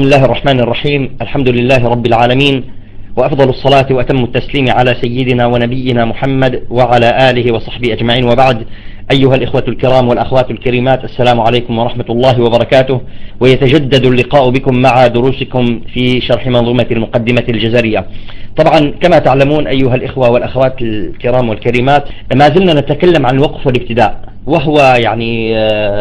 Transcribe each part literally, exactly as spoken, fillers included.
بسم الله الرحمن الرحيم. الحمد لله رب العالمين، وأفضل الصلاة وأتم التسليم على سيدنا ونبينا محمد وعلى آله وصحبه أجمعين، وبعد. أيها الإخوة الكرام والأخوات الكريمات، السلام عليكم ورحمة الله وبركاته. ويتجدد اللقاء بكم مع دروسكم في شرح منظومة المقدمة الجزرية. طبعا كما تعلمون أيها الإخوة والأخوات الكرام والكريمات، ما زلنا نتكلم عن الوقف والابتداء، وهو يعني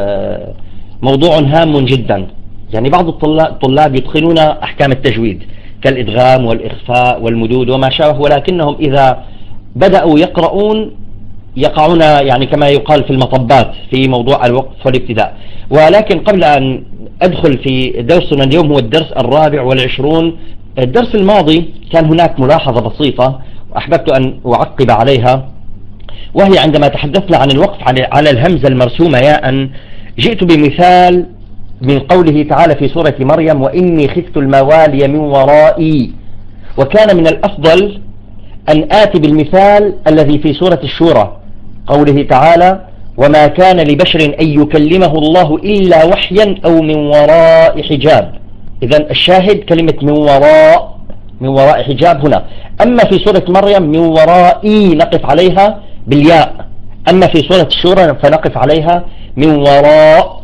موضوع هام جدا. يعني بعض الطلاب يدخلون أحكام التجويد كالإدغام والإخفاء والمدود وما شابه، ولكنهم إذا بدأوا يقرؤون يقعون يعني كما يقال في المطبات في موضوع الوقف والابتداء. ولكن قبل أن أدخل في درسنا اليوم، هو الدرس الرابع والعشرون. الدرس الماضي كان هناك ملاحظة بسيطة وأحببت أن أعقب عليها، وهي عندما تحدثنا عن الوقف على الهمزة المرسومة ياء، جئت بمثال من قوله تعالى في سورة مريم: وإني خفت الموالي من ورائي. وكان من الأفضل أن آتي بالمثال الذي في سورة الشورى، قوله تعالى: وما كان لبشر أن يكلمه الله إلا وحيا أو من وراء حجاب. إذن الشاهد كلمة من وراء، من وراء حجاب هنا. أما في سورة مريم من ورائي نقف عليها بالياء، أما في سورة الشورى فنقف عليها من وراء.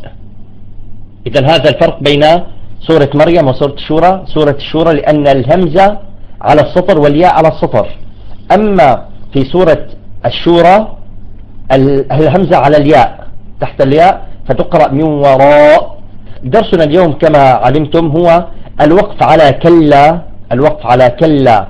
إذن هذا الفرق بين سورة مريم وسورة الشورى. سورة الشورى لأن الهمزة على السطر والياء على السطر، أما في سورة الشورى الهمزة على الياء تحت الياء فتقرأ من وراء. درسنا اليوم كما علمتم هو الوقف على كلا، الوقف على كلا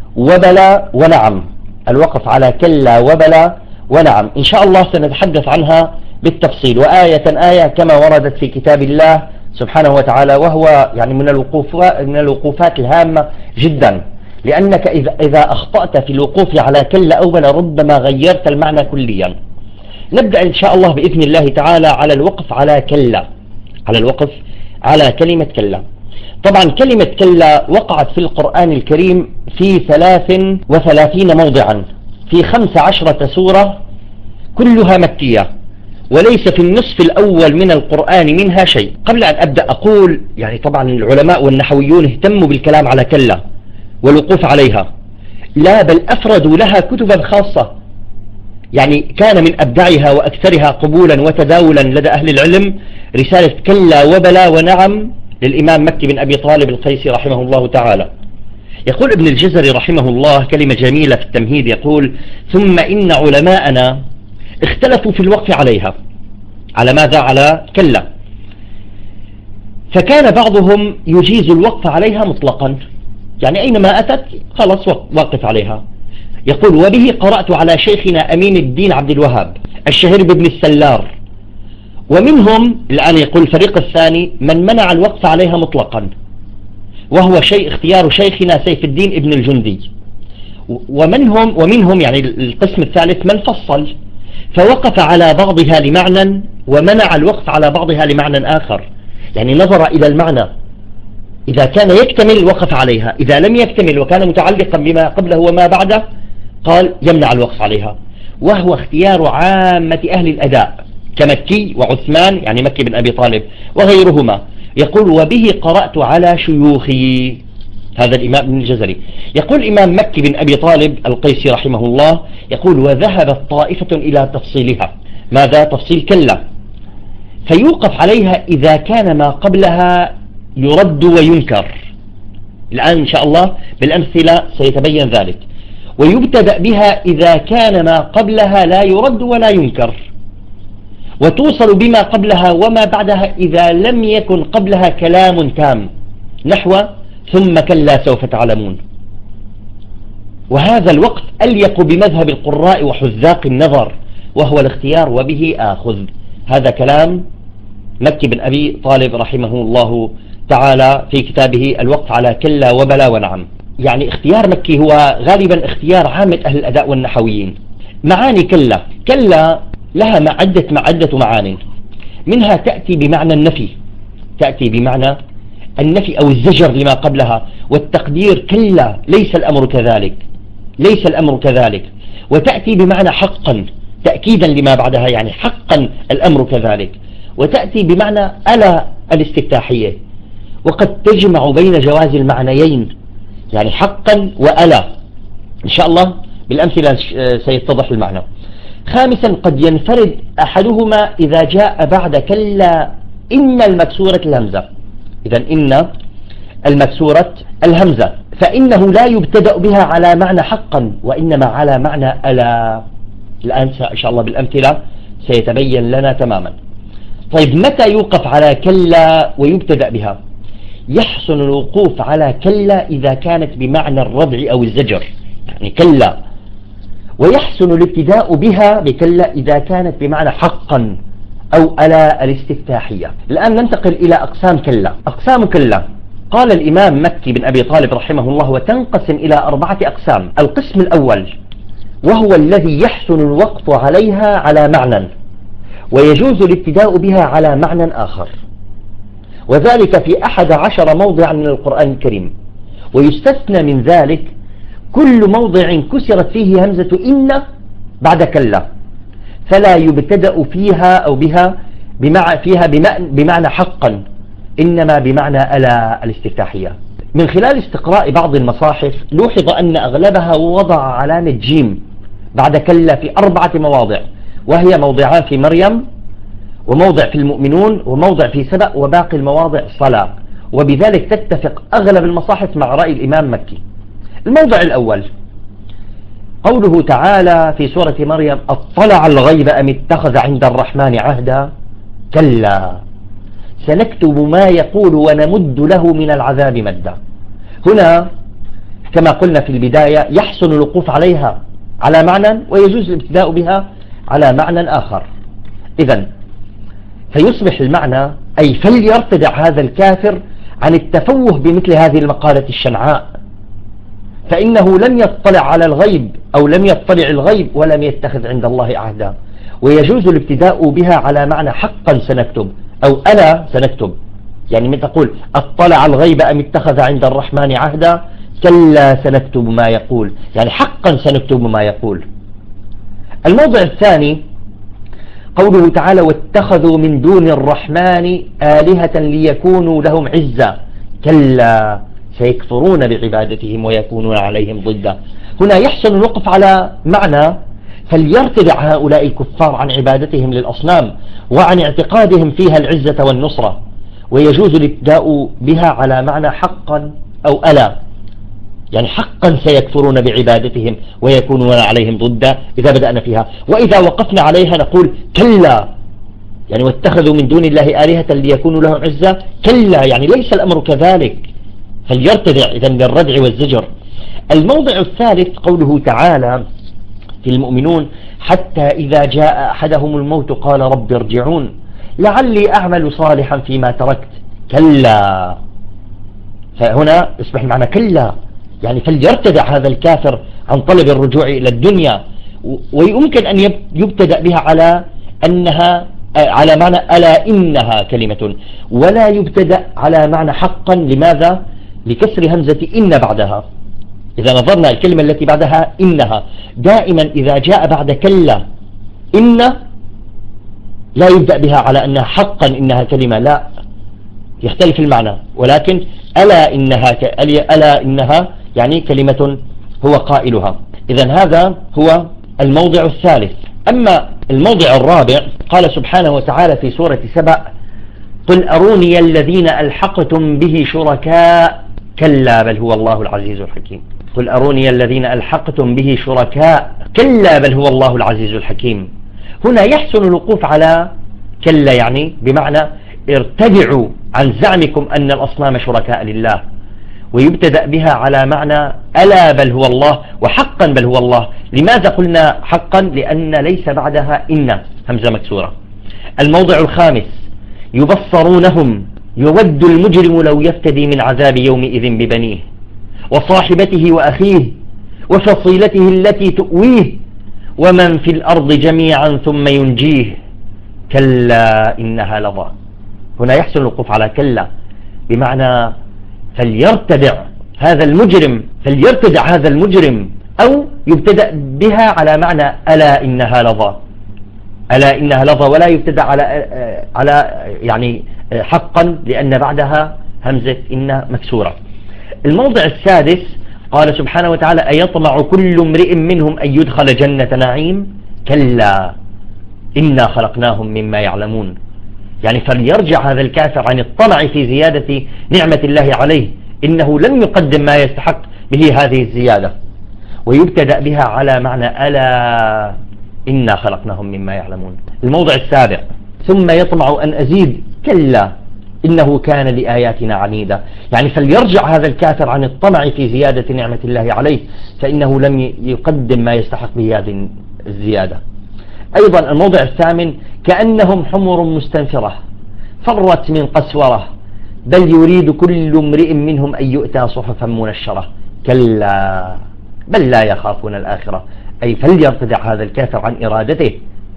وبلا ونعم، الوقف على كلا وبلا ونعم. إن شاء الله سنتحدث عنها بالتفصيل وآية آية كما وردت في كتاب الله سبحانه وتعالى، وهو يعني من الوقوفات من الوقوفات الهامة جدا، لأنك إذا إذا أخطأت في الوقوف على كلا أو بلا ربما غيرت المعنى كليا. نبدأ إن شاء الله بإذن الله تعالى على الوقف على كلا، على الوقف على كلمة كلا. طبعا كلمة كلا وقعت في القرآن الكريم في ثلاث وثلاثين موضعا في خمس عشرة سورة كلها مكية، وليس في النصف الأول من القرآن منها شيء. قبل أن أبدأ أقول يعني طبعا العلماء والنحويون اهتموا بالكلام على كلا والوقوف عليها، لا بل أفردوا لها كتبا خاصة، يعني كان من أبدعها وأكثرها قبولا وتداولا لدى أهل العلم رسالة كلا وبلا ونعم للإمام مكي بن أبي طالب القيسي رحمه الله تعالى. يقول ابن الجزري رحمه الله كلمة جميلة في التمهيد، يقول: ثم إن علماءنا اختلفوا في الوقف عليها. على ماذا؟ على كلا. فكان بعضهم يجيز الوقف عليها مطلقا، يعني أينما أتت خلاص وقف عليها. يقول: وبه قرأت على شيخنا أمين الدين عبد الوهاب الشهير بابن السلار. ومنهم الآن يقول الفريق الثاني من منع الوقف عليها مطلقا، وهو شيء اختيار شيخنا سيف الدين ابن الجندي. ومنهم ومنهم يعني القسم الثالث من فصل فوقف على بعضها لمعنى ومنع الوقف على بعضها لمعنى آخر، يعني نظر إلى المعنى، إذا كان يكتمل وقف عليها، إذا لم يكتمل وكان متعلقا بما قبله وما بعده قال يمنع الوقف عليها. وهو اختيار عامة أهل الأداء كمكي وعثمان، يعني مكي بن أبي طالب وغيرهما. يقول: وبه قرأت على شيوخي. هذا الإمام ابن الجزري يقول الإمام مكي بن أبي طالب القيسي رحمه الله، يقول: وذهبت طائفة إلى تفصيلها. ماذا؟ تفصيل كلا، فيوقف عليها إذا كان ما قبلها يرد وينكر. الآن إن شاء الله بالأمثلة سيتبين ذلك. ويبتدأ بها إذا كان ما قبلها لا يرد ولا ينكر، وتوصل بما قبلها وما بعدها إذا لم يكن قبلها كلام تام، نحو ثم كلا سوف تعلمون. وهذا الوقت أليق بمذهب القراء وحذاق النظر، وهو الاختيار وبه آخذ. هذا كلام مكي بن أبي طالب رحمه الله تعالى في كتابه الوقف على كلا وبلا ونعم. يعني اختيار مكي هو غالبا اختيار عامة أهل الأداء والنحويين. معاني كلا، كلا لها عدة عدة معان، منها تأتي بمعنى النفي، تأتي بمعنى النفي أو الزجر لما قبلها، والتقدير كلا ليس الأمر كذلك، ليس الأمر كذلك. وتأتي بمعنى حقا تأكيدا لما بعدها، يعني حقا الأمر كذلك. وتأتي بمعنى ألا الاستفتاحية. وقد تجمع بين جواز المعنيين، يعني حقا وألا. إن شاء الله بالأمثلة سيتضح المعنى. خامسا قد ينفرد أحدهما إذا جاء بعد كلا إن المكسورة الهمزة. إذا إن المكسورة الهمزة فإنه لا يبتدأ بها على معنى حقا وإنما على معنى ألا. الآن إن شاء الله بالأمثلة سيتبين لنا تماما. طيب متى يوقف على كلا ويبتدأ بها؟ يحسن الوقوف على كلا إذا كانت بمعنى الردع أو الزجر، يعني كلا، ويحسن الابتداء بها بكلا إذا كانت بمعنى حقا أو ألا الاستفتاحية. الآن ننتقل إلى أقسام كلا. أقسام كلا قال الإمام مكي بن أبي طالب رحمه الله وتنقسم إلى أربعة أقسام. القسم الأول وهو الذي يحسن الوقف عليها على معنى ويجوز الابتداء بها على معنى آخر، وذلك في أحد عشر موضعا من القرآن الكريم، ويستثنى من ذلك كل موضع كسرت فيه همزة إن بعد كلا، فلا يبتدأ فيها أو بها بمع فيها بمعنى حقا، إنما بمعنى ألا الاستفتاحية. من خلال استقراء بعض المصاحف لوحظ أن أغلبها وضع علامة جيم بعد كلا في أربعة مواضع، وهي موضعان في مريم، وموضع في المؤمنون، وموضع في سبأ، وباقي المواضع صلاة، وبذلك تتفق أغلب المصاحف مع رأي الإمام مكي. الموضع الأول قوله تعالى في سورة مريم أطلع الغيب أم اتخذ عند الرحمن عهدا كلا سنكتب ما يقول ونمد له من العذاب مدا. هنا كما قلنا في البداية يحسن الوقوف عليها على معنى ويجوز الابتداء بها على معنى آخر. إذن فيصبح المعنى أي فليرتدع هذا الكافر عن التفوه بمثل هذه المقالة الشنعاء، فإنه لم يطلع على الغيب أو لم يطلع الغيب ولم يتخذ عند الله عهدا. ويجوز الابتداء بها على معنى حقا سنكتب أو ألا سنكتب، يعني من تقول أطلع الغيب أم اتخذ عند الرحمن عهدا كلا سنكتب ما يقول، يعني حقا سنكتب ما يقول. الموضع الثاني قوله تعالى واتخذوا من دون الرحمن آلهة ليكونوا لهم عزا كلا سيكفرون بعبادتهم ويكونون عليهم ضدا. هنا يحسن الوقف على معنى فليرتدع هؤلاء الكفار عن عبادتهم للأصنام وعن اعتقادهم فيها العزة والنصرة، ويجوز الابتداء بها على معنى حقا أو ألا، يعني حقا سيكفرون بعبادتهم ويكونون عليهم ضدا إذا بدأنا فيها. وإذا وقفنا عليها نقول كلا، يعني واتخذوا من دون الله آلهة ليكونوا لهم عزة كلا، يعني ليس الأمر كذلك، فليرتدع إذن للردع والزجر. الموضع الثالث قوله تعالى في المؤمنون حتى إذا جاء أحدهم الموت قال رب ارجعون لعلي أعمل صالحا فيما تركت كلا. فهنا يصبح المعنى كلا، يعني فليرتدع هذا الكافر عن طلب الرجوع إلى الدنيا. ويمكن أن يبتدأ بها على أنها على معنى ألا إنها كلمة، ولا يبتدأ على معنى حقا. لماذا؟ لكسر همزة إن بعدها. إذا نظرنا الكلمة التي بعدها إنها، دائما إذا جاء بعد كلا إن لا يبدأ بها على أنها حقا إنها كلمة، لا، يختلف المعنى. ولكن ألا إنها ك... ألا إنها يعني كلمة هو قائلها. إذن هذا هو الموضع الثالث. أما الموضع الرابع قال سبحانه وتعالى في سورة سبأ قل أروني الذين ألحقتم به شركاء كلا بل هو الله العزيز الحكيم. قل أروني الذين ألحقتم به شركاء كلا بل هو الله العزيز الحكيم. هنا يحسن الوقوف على كلا، يعني بمعنى ارتدعوا عن زعمكم أن الأصنام شركاء لله، ويبتدأ بها على معنى ألا بل هو الله وحقا بل هو الله. لماذا قلنا حقا؟ لأن ليس بعدها إن همزة مكسورة. الموضع الخامس يبصرونهم يود المجرم لو يفتدي من عذاب يومئذ ببنيه وصاحبته وأخيه وفصيلته التي تؤويه ومن في الأرض جميعا ثم ينجيه كلا إنها لظى. هنا يحسن الوقوف على كلا بمعنى فليرتدع هذا المجرم فليرتدع هذا المجرم، أو يبتدأ بها على معنى ألا إنها لظى، ألا إنها لظى، ولا يبتدأ على على يعني حقا لأن بعدها همزة إن مكسورة. الموضع السادس قال سبحانه وتعالى أيطمع كل امرئ منهم أن يدخل جنة نعيم كلا إنا خلقناهم مما يعلمون. يعني فليرجع هذا الكافر عن الطمع في زيادة نعمة الله عليه، إنه لم يقدم ما يستحق به هذه الزيادة، ويبتدأ بها على معنى ألا إنا خلقناهم مما يعلمون. الموضع السابع ثم يطمع أن أزيد كلا إنه كان لآياتنا عنيدا. يعني فليرجع هذا الكافر عن الطمع في زيادة نعمة الله عليه، فإنه لم يقدم ما يستحق به هذه الزيادة. أيضا الموضع الثامن كأنهم حمر مستنفرة فرت من قسورة بل يريد كل امرئ منهم أن يؤتى صحفا منشرة كلا بل لا يخافون الآخرة. أي فليرتدع هذا الكافر عن إرادته،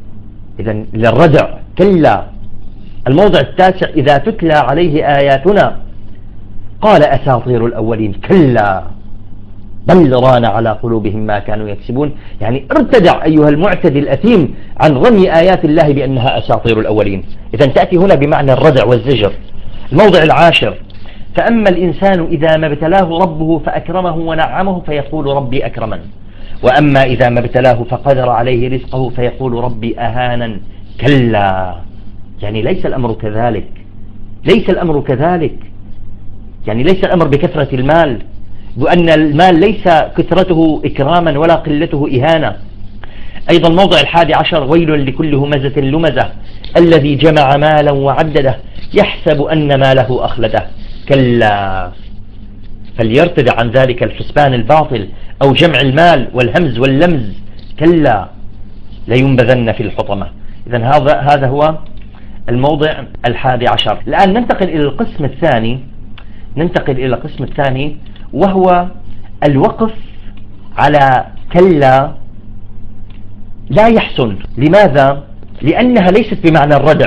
إذن للردع كلا. الموضع التاسع إذا تتلى عليه آياتنا قال أساطير الأولين كلا بل ران على قلوبهم ما كانوا يكسبون. يعني ارتدع أيها المعتدي الأثيم عن رمي آيات الله بأنها أساطير الأولين. إذن تأتي هنا بمعنى الردع والزجر. الموضع العاشر فأما الإنسان إذا ما ابتلاه ربه فأكرمه ونعمه فيقول ربي أكرمن، وأما إذا ما ابتلاه فقدر عليه رزقه فيقول ربي أهانن كلا. يعني ليس الأمر كذلك، ليس الأمر كذلك. يعني ليس الأمر بكثرة المال، وأن المال ليس كثرته إكراما ولا قلته إهانة. أيضا الموضع الحادي عشر ويل لكل همزة لمزة الذي جمع مالا وعدده يحسب أن ماله أخلده كلا فليرتدع عن ذلك الحسبان الباطل أو جمع المال والهمز واللمز كلا لينبذن في الحطمة. إذن هذا هذا هو الموضع الحادي عشر. الآن ننتقل إلى القسم الثاني، ننتقل إلى القسم الثاني وهو الوقف على كلا لا يحسن. لماذا؟ لأنها ليست بمعنى الردع،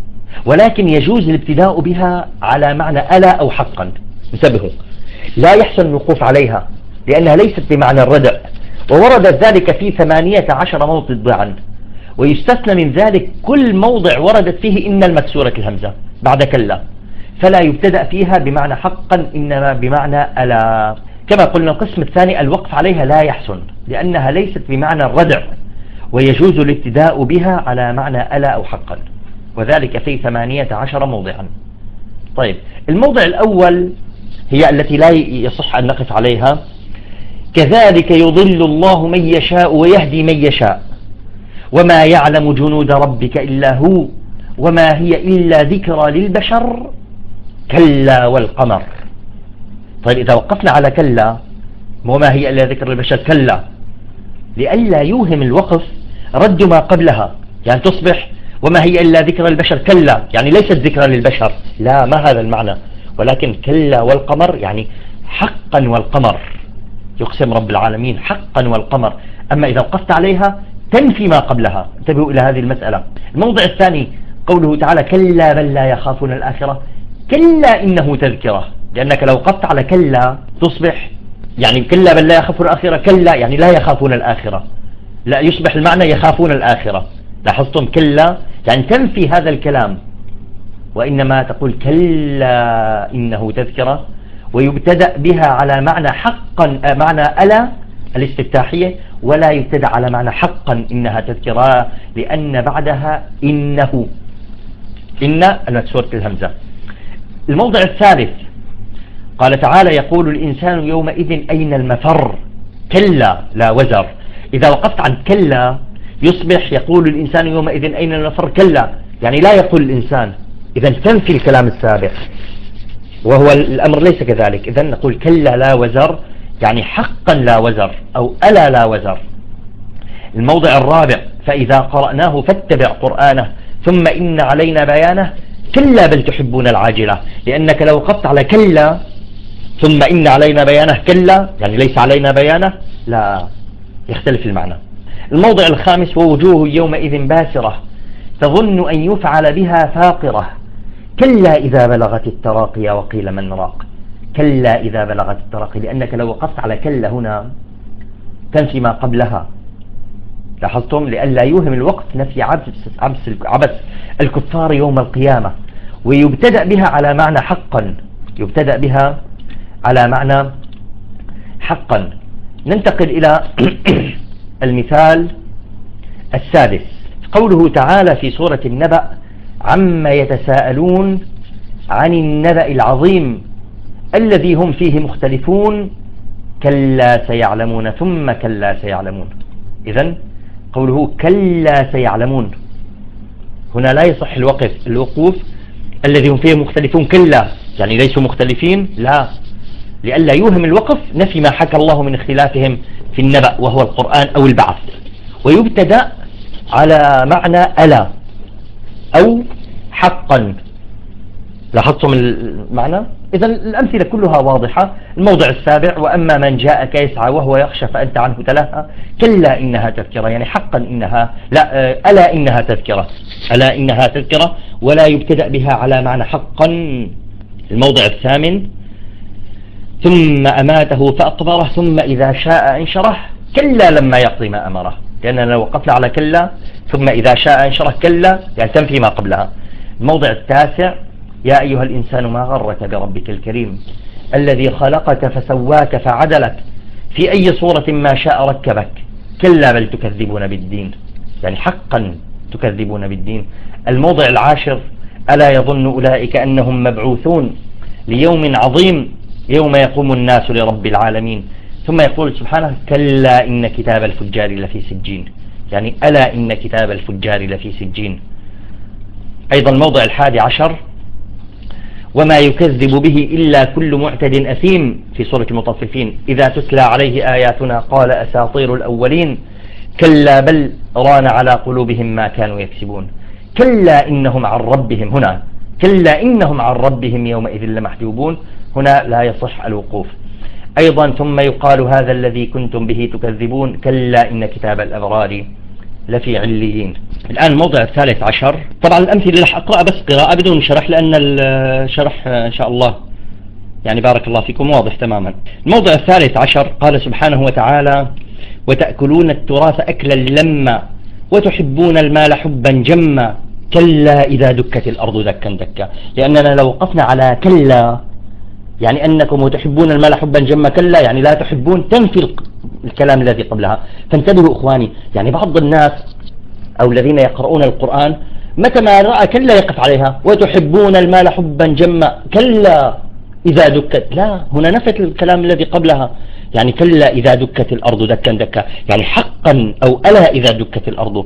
ولكن يجوز الابتداء بها على معنى ألا أو حقا. انتبهوا، لا يحسن الوقوف عليها لأنها ليست بمعنى الردع، ووردت ذلك في ثمانية عشر موضعا، ويستثنى من ذلك كل موضع وردت فيه إن المكسورة الهمزة بعد كلا، فلا يبتدأ فيها بمعنى حقا إنما بمعنى ألا. كما قلنا القسم الثاني الوقف عليها لا يحسن لأنها ليست بمعنى الردع، ويجوز الابتداء بها على معنى ألا أو حقا، وذلك في ثمانية عشر موضعا. طيب الموضع الأول هي التي لا يصح أن نقف عليها كذلك يضل الله من يشاء ويهدي من يشاء وما يعلم جنود ربك إلا هو وما هي إلا ذكرى للبشر كلا والقمر. طيب إذا وقفنا على كلا وما هي إلا ذكرى للبشر كلا لئلا يوهم الوقف رد ما قبلها، يعني تصبح وما هي إلا ذكرى للبشر كلا يعني ليست ذكرى للبشر، لا ما هذا المعنى، ولكن كلا والقمر يعني حقا والقمر، يقسم رب العالمين حقا والقمر. أما إذا وقفت عليها تنفي ما قبلها. انتبهوا إلى هذه المسألة. الموضع الثاني قوله تعالى كلا بل لا يخافون الآخرة كلا إنه تذكرة، لأنك لو وقفت على كلا تصبح يعني كلا بل لا يخافون الآخرة كلا يعني لا يخافون الآخرة، لا يصبح المعنى يخافون الآخرة. لاحظتم كلا يعني تنفي هذا الكلام، وإنما تقول كلا إنه تذكرة، ويبتدأ بها على معنى حقا معنى ألا الاستفتاحية، ولا يبتدأ على معنى حقا إنها تذكرة لأن بعدها إنه إن المكسورة الهمزة. الموضع الثالث قال تعالى يقول الإنسان يومئذ أين المفر كلا لا وزر. إذا وقفت عن كلا يصبح يقول الإنسان يومئذ أين المفر كلا يعني لا يقول الإنسان، إذا تنفي الكلام السابق، وهو الأمر ليس كذلك. إذا نقول كلا لا وزر يعني حقا لا وزر أو ألا لا وزر. الموضع الرابع فإذا قرأناه فاتبع قرآنه ثم إن علينا بيانه كلا بل تحبون العاجلة، لأنك لو وقفت على كلا ثم إن علينا بيانه كلا يعني ليس علينا بيانه، لا يختلف المعنى. الموضع الخامس ووجوه يومئذ باسرة تظن أن يفعل بها فاقرة كلا إذا بلغت التراقي وقيل من راق. كلا إذا بلغت التراقي لأنك لو وقفت على كلا هنا تنفي ما قبلها. لاحظتم لئلا يوهم الوقت نفي عبس, عبس, عبس الكفار يوم القيامة، ويبتدأ بها على معنى حقا يبتدأ بها على معنى حقا. ننتقل إلى المثال السادس، قوله تعالى في سورة النبأ: عما يتساءلون عن النبأ العظيم الذي هم فيه مختلفون كلا سيعلمون ثم كلا سيعلمون. إذن قوله كلا سيعلمون، هنا لا يصح الوقف الوقوف الذي هم فيه مختلفون كلا يعني ليسوا مختلفين، لا، لئلا يوهم الوقف نفي ما حكى الله من اختلافهم في النبأ وهو القرآن أو البعث. ويبتدأ على معنى ألا أو حقا. لاحظتم المعنى؟ إذا الأمثلة كلها واضحة. الموضع السابع: وأما من جاءك يسعى وهو يخشى فأنت عنه تلهى كلا إنها تذكرة، يعني حقا إنها، لا، ألا إنها تذكرة، ألا إنها تذكرة، ولا يبتدأ بها على معنى حقا. الموضع الثامن: ثم أماته فأقبره ثم إذا شاء أنشره كلا لما يقضي ما أمره، لأننا لو وقفنا على كلا ثم إذا شاء أنشره كلا يعني تنفي ما قبلها. الموضع التاسع: يا أيها الإنسان ما غرك بربك الكريم الذي خلقك فسواك فعدلك في أي صورة ما شاء ركبك كلا بل تكذبون بالدين، يعني حقا تكذبون بالدين. الموضع العاشر: ألا يظن أولئك أنهم مبعوثون ليوم عظيم يوم يقوم الناس لرب العالمين. ثم يقول سبحانه: كلا إن كتاب الفجار لفي سجين، يعني ألا إن كتاب الفجار لفي سجين. أيضا الموضع الحادي عشر: وما يكذب به إلا كل معتد أثيم في سورة المطففين إذا تتلى عليه آياتنا قال أساطير الأولين كلا بل ران على قلوبهم ما كانوا يكسبون. كلا إنهم عن ربهم، هنا كلا إنهم عن ربهم يومئذ لمحجوبون، هنا لا يصح الوقوف. أيضا ثم يقال هذا الذي كنتم به تكذبون كلا إن كتاب الأبرار لفي عليين. الآن الموضع الثالث عشر، طبعا الأمثلة رح أقرأ بس قراءة بدون شرح لأن الشرح إن شاء الله يعني بارك الله فيكم واضح تماما. الموضع الثالث عشر قال سبحانه وتعالى: وتأكلون التراث أكلا لما وتحبون المال حبا جما كلا إذا دكت الأرض دكا دكا، لأننا لو وقفنا على كلا يعني أنكم تحبون المال حبا جما كلا يعني لا تحبون، تنفي الكلام الذي قبلها. فانتبهوا إخواني، يعني بعض الناس أو الذين يقرؤون القرآن متى ما رأى كلا يقف عليها، وتحبون المال حبا جما كلا إذا دكت، لا، هنا نفت الكلام الذي قبلها، يعني كلا إذا دكت الأرض دكا دكا يعني حقا أو ألا إذا دكت الأرض.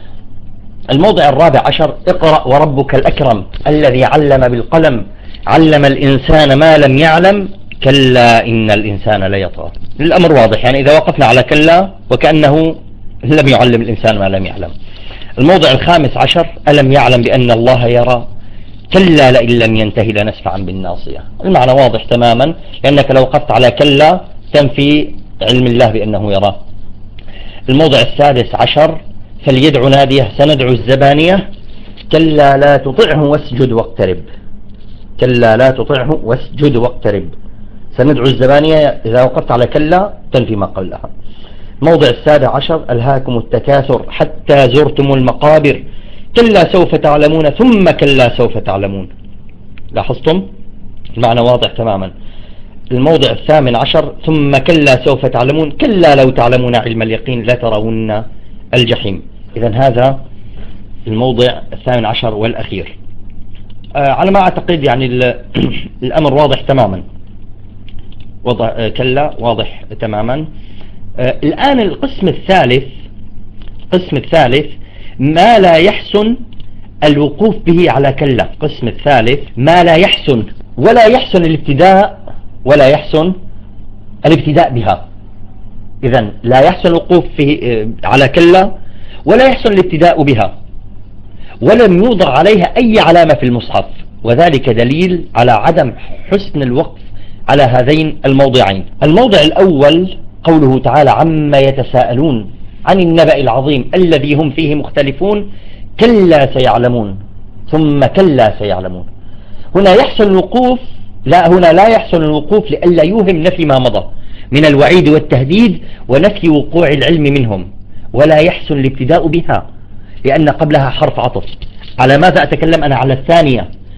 الموضع الرابع عشر: اقرأ وربك الأكرم الذي علم بالقلم علم الإنسان ما لم يعلم كلا إن الإنسان ليطغى. الأمر واضح، يعني إذا وقفنا على كلا وكأنه لم يعلم الإنسان ما لم يعلم. الموضع الخامس عشر: ألم يعلم بأن الله يرى كلا لئن لم ينتهي لنسفعا بالناصية. المعنى واضح تماما، لأنك لو وقفت على كلا تنفي علم الله بأنه يرى. الموضع السادس عشر: فليدع ناديه سندعو الزبانية كلا لا تطعه واسجد واقترب. كلا لا تطعه واسجد واقترب، سندعو الزبانية إذا وقفت على كلا تنفي ما قبلها. الموضع السابع عشر: ألهاكم التكاثر حتى زرتم المقابر كلا سوف تعلمون ثم كلا سوف تعلمون. لاحظتم المعنى واضح تماما. الموضع الثامن عشر: ثم كلا سوف تعلمون كلا لو تعلمون علم اليقين لترون الجحيم. إذن هذا الموضع الثامن عشر والأخير. آه على ما أعتقد يعني الأمر واضح تماما، وضع كلا واضح تماما. آه الآن القسم الثالث، القسم الثالث ما لا يحسن الوقوف به على كلا. القسم الثالث ما لا يحسن ولا يحسن الابتداء ولا يحسن الابتداء بها. إذن لا يحسن الوقوف فيه على كلا ولا يحسن الابتداء بها، ولم يوضع عليها أي علامة في المصحف، وذلك دليل على عدم حسن الوقف على هذين الموضعين. الموضع الأول قوله تعالى: عما يتساءلون عن النبأ العظيم الذي هم فيه مختلفون كلا سيعلمون ثم كلا سيعلمون. هنا يحسن الوقوف، لا، هنا لا يحسن الوقوف لئلا يوهم نفي ما مضى من الوعيد والتهديد ونفي وقوع العلم منهم، ولا يحسن الابتداء بها لأن قبلها حرف عطف. على ماذا أتكلم أنا؟ على الثانية،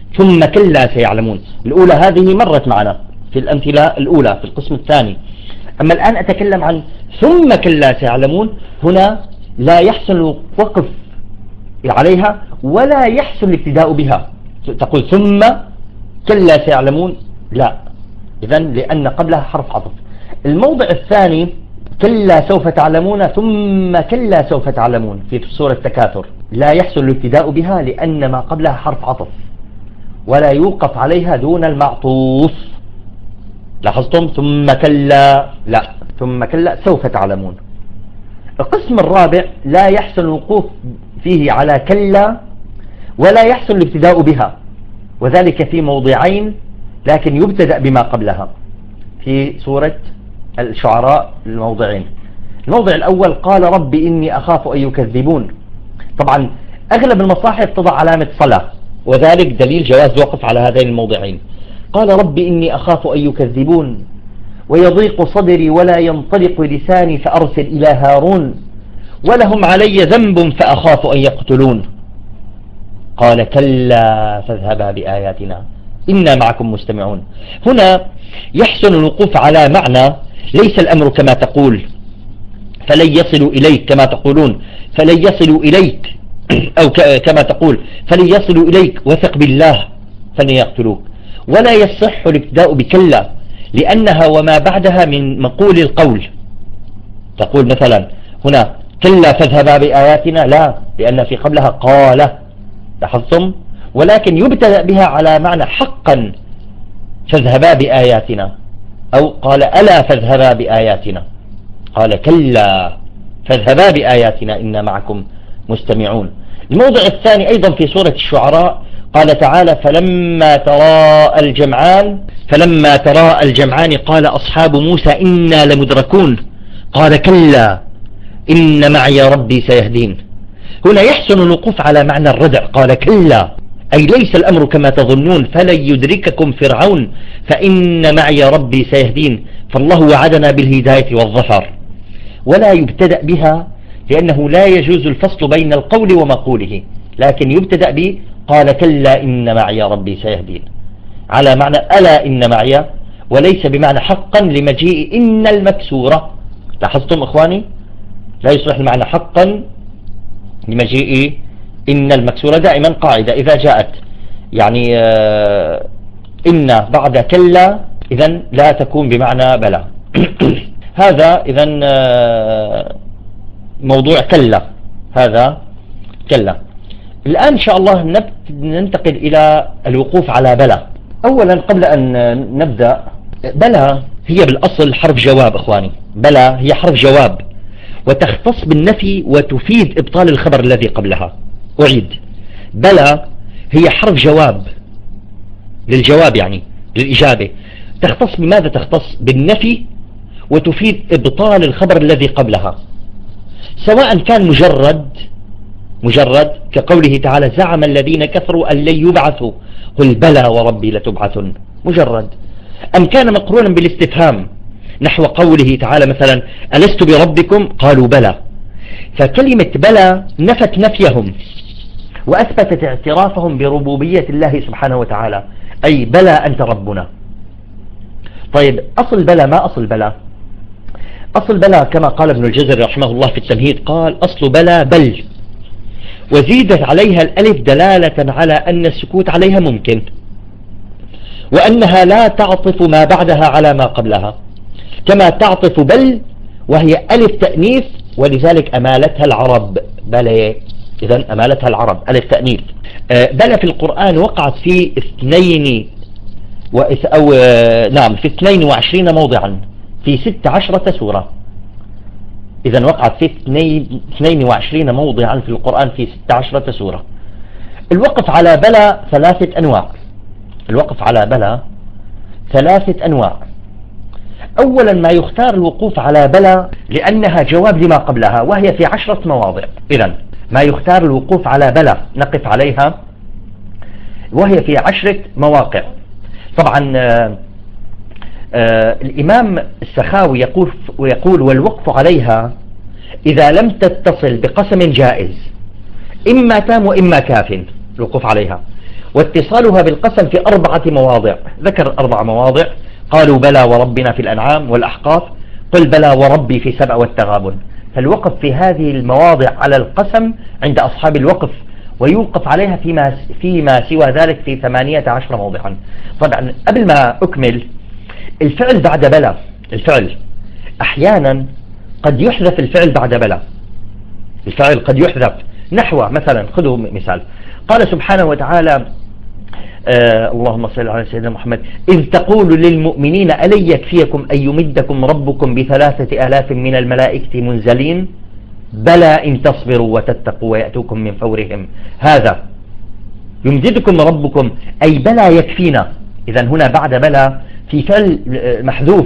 ثم كلا سيعلمون. الأولى هذه مرت معنا في الأمثلة الأولى في القسم الثاني. أما الآن أتكلم عن ثم كلا سيعلمون. هنا لا يحسن الوقف عليها ولا يحسن الابتداء بها. تقول ثم كلا سيعلمون، لا، إذن لأن قبلها حرف عطف. الموضع الثاني كلا سوف تعلمون ثم كلا سوف تعلمون في سورة التكاثر، لا يحسن الابتداء بها لأن ما قبلها حرف عطف ولا يوقف عليها دون المعطوف. لاحظتم؟ ثم كلا، لا، ثم كلا سوف تعلمون. القسم الرابع لا يحسن الوقوف فيه على كلا ولا يحسن الابتداء بها، وذلك في موضعين لكن يبتدأ بما قبلها في سورة الشعراء. الموضعين، الموضع الأول قال رب إني أخاف أن يكذبون. طبعا أغلب المصاحف تضع علامة صلاة، وذلك دليل جواز الوقف على هذين الموضعين. قال رب إني أخاف أن يكذبون ويضيق صدري ولا ينطلق لساني فأرسل إلى هارون ولهم علي ذنب فأخاف أن يقتلون. قال كلا فاذهبا بآياتنا إنا معكم مستمعون. هنا يحسن الوقوف على معنى ليس الأمر كما تقول فلن يصلوا إليك كما تقولون فلن يصلوا إليك، أو كما تقول فلن يصلوا إليك وثق بالله فلن يقتلوك. ولا يصح الابتداء بكلا لأنها وما بعدها من مقول القول. تقول مثلا هنا كلا فاذهبا بآياتنا، لا، لأن في قبلها قال. لاحظتم؟ ولكن يبتدأ بها على معنى حقا فاذهبا بآياتنا، أو قال ألا فاذهبا بآياتنا. قال كلا فاذهبا بآياتنا إنا معكم مستمعون. الموضع الثاني أيضا في سورة الشعراء قال تعالى فلما تراءى الجمعان فلما تراءى الجمعان قال أصحاب موسى إنا لمدركون قال كلا إن معي ربي سيهدين. هنا يحسن الوقوف على معنى الردع. قال كلا أي ليس الأمر كما تظنون فلن يدرككم فرعون فإن معي ربي سيهدين. فالله وعدنا بالهداية والظفر. ولا يبتدأ بها لأنه لا يجوز الفصل بين القول ومقوله، لكن يبتدأ به قال كلا إن معي ربي سيهدين على معنى ألا إن معي، وليس بمعنى حقا لمجيء إن المكسورة. لاحظتم إخواني؟ لا يصلح المعنى حقا لمجيء إن المكسورة. دائما قاعدة إذا جاءت يعني آه إن بعد كلا إذن لا تكون بمعنى بلى. هذا إذن آه موضوع كلا، هذا كلا. الآن إن شاء الله ننتقل إلى الوقوف على بلى. أولا قبل أن نبدأ، بلى هي بالأصل حرف جواب إخواني. بلى هي حرف جواب وتختص بالنفي وتفيد إبطال الخبر الذي قبلها. أعيد، بلى هي حرف جواب للجواب يعني للإجابة. تختص بماذا؟ تختص بالنفي وتفيد إبطال الخبر الذي قبلها، سواء كان مجرد مجرد كقوله تعالى زعم الذين كفروا أن لن يبعثوا قل بلى وربي لتبعثن، مجرد، أم كان مقرونا بالاستفهام نحو قوله تعالى مثلا ألست بربكم قالوا بلى. فكلمة بلى نفت نفيهم وأثبتت اعترافهم بربوبية الله سبحانه وتعالى، أي بلى أنت ربنا. طيب أصل بلى ما أصل بلى؟ أصل بلى كما قال ابن الجزري رحمه الله في التمهيد قال أصل بلى بل، وزيدت عليها الألف دلالة على أن السكوت عليها ممكن، وأنها لا تعطف ما بعدها على ما قبلها كما تعطف بل وهي ألف تأنيث، ولذلك أمالتها العرب بل. إذن أمالتها العرب ألف تأنيث. بل في القرآن وقعت في اثنين و... أو نعم في اثنين وعشرين موضعا في ست عشرة سورة. إذن وقعت في اثنين وعشرين موضعا في القرآن في ست عشرة سورة. الوقف على بلى ثلاثة أنواع. الوقف على بلى ثلاثة أنواع. أولا ما يختار الوقوف على بلى لأنها جواب لما قبلها وهي في عشرة مواضع. إذن ما يختار الوقوف على بلى نقف عليها وهي في عشرة مواقع. طبعا آآ آآ الإمام السخاوي يقول, ويقول والوقف عليها إذا لم تتصل بقسم جائز إما تام وإما كاف الوقوف عليها، واتصالها بالقسم في أربعة مواضع، ذكر أربع مواضع، قالوا بلى وربنا في الأنعام والأحقاف، قل بلى وربي في سبع والتغابن. فالوقف في هذه المواضع على القسم عند أصحاب الوقف، ويوقف عليها فيما, فيما سوى ذلك في ثمانية عشر موضعا. طبعا قبل ما أكمل، الفعل بعد بلى، الفعل أحيانا قد يحذف الفعل بعد بلى، الفعل قد يحذف، نحو مثلا خذوا مثال، قال سبحانه وتعالى آه اللهم صل على سيدنا محمد، إذ تقول للمؤمنين ألن يكفيكم أن يمدكم ربكم بثلاثة آلاف من الملائكة منزلين بلى إن تصبروا وتتقوا ويأتوكم من فورهم هذا يمددكم ربكم، أي بلى يكفينا. إذا هنا بعد بلى في فعل محذوف،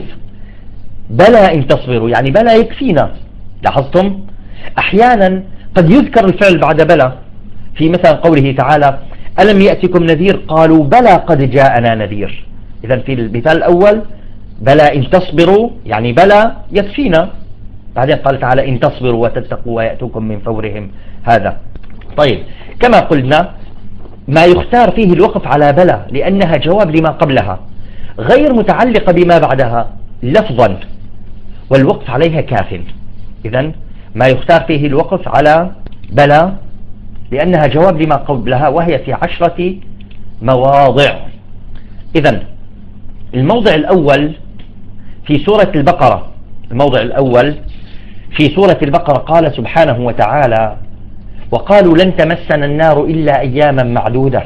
بلى إن تصبروا يعني بلى يكفينا. لاحظتم؟ أحيانا قد يذكر الفعل بعد بلى في مثلا قوله تعالى ألم يأتكم نذير قالوا بلى قد جاءنا نذير. إذا في المثال الأول بلى إن تصبروا يعني بلى يكفينا، بعدين قال تعالى إن تصبروا وتتقوا ويأتوكم من فورهم هذا. طيب كما قلنا ما يختار فيه الوقف على بلى لأنها جواب لما قبلها، غير متعلقة بما بعدها لفظا، والوقف عليها كاف. إذا ما يختار فيه الوقف على بلى لأنها جواب لما قبلها، وهي في عشرة مواضع. إذا الموضع الأول في سورة البقرة، الموضع الأول في سورة البقرة قال سبحانه وتعالى وقالوا لن تمسنا النار إلا أياما معدودة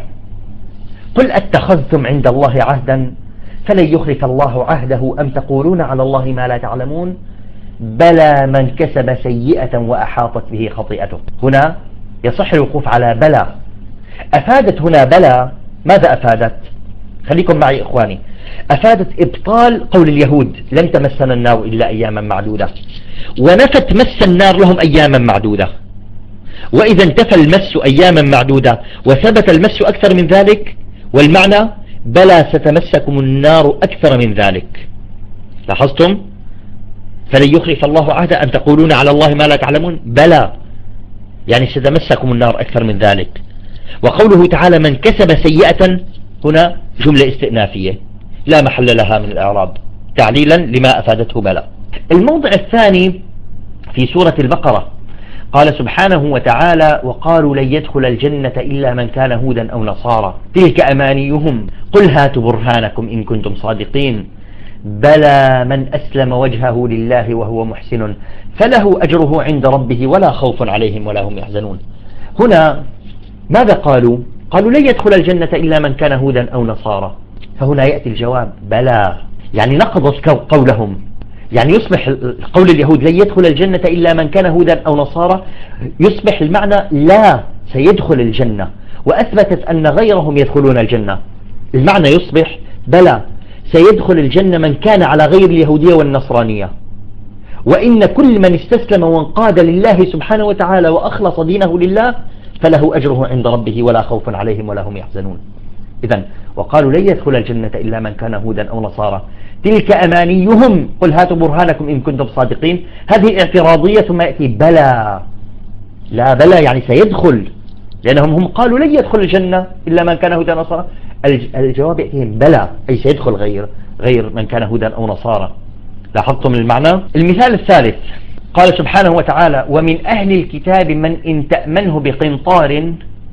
قل أتخذتم عند الله عهدا فلن يخلف الله عهده أم تقولون على الله ما لا تعلمون بلى من كسب سيئة وأحاطت به خطيئته. هنا يصح الوقوف على بلى. أفادت هنا بلى ماذا أفادت؟ خليكم معي إخواني. أفادت إبطال قول اليهود لن تمسنا النار إلا أياما معدودة، ونفت مس النار لهم أياما معدودة. وإذا انتفى المس أياما معدودة وثبت المس أكثر من ذلك، والمعنى بلى ستمسكم النار أكثر من ذلك. لاحظتم؟ فلن يخلف الله عهدا أن تقولون على الله ما لا تعلمون بلى يعني ستمسكم النار أكثر من ذلك. وقوله تعالى من كسب سيئة هنا جملة استئنافية لا محل لها من الإعراب تعليلا لما أفادته بلى. الموضع الثاني في سورة البقرة قال سبحانه وتعالى وقالوا لن يدخل الجنة إلا من كان هودا أو نصارى تلك أمانيهم قل هاتوا برهانكم إن كنتم صادقين بلى من أسلم وجهه لله وهو محسن فله أجره عند ربه ولا خوف عليهم ولا هم يحزنون. هنا ماذا قالوا؟ قالوا لن يدخل الجنة إلا من كان هودا أو نصارى، فهنا يأتي الجواب بلى يعني نقضت قولهم، يعني يصبح قول اليهود لن يدخل الجنة إلا من كان هودا أو نصارى يصبح المعنى لا سيدخل الجنة، وأثبتت أن غيرهم يدخلون الجنة. المعنى يصبح بلى سيدخل الجنة من كان على غير اليهودية والنصرانية، وإن كل من استسلم وانقاد لله سبحانه وتعالى وأخلص دينه لله فله أجره عند ربه ولا خوف عليهم ولا هم يحزنون. إذن وقالوا لن يدخل الجنة إلا من كان هودا أو نصارى تلك أمانيهم قل هاتوا برهانكم إن كنتم صادقين. هذه اعتراضية ثم يأتي بلى، لا بلى يعني سيدخل، لأنهم هم قالوا لن يدخل الجنة إلا من كان هودا أو نصارى، الجواب يأتيهم بلى أي سيدخل غير غير من كان هودا أو نصارى. لاحظتم المعنى؟ المثال الثالث قال سبحانه وتعالى ومن أهل الكتاب من إن تأمنه بقنطار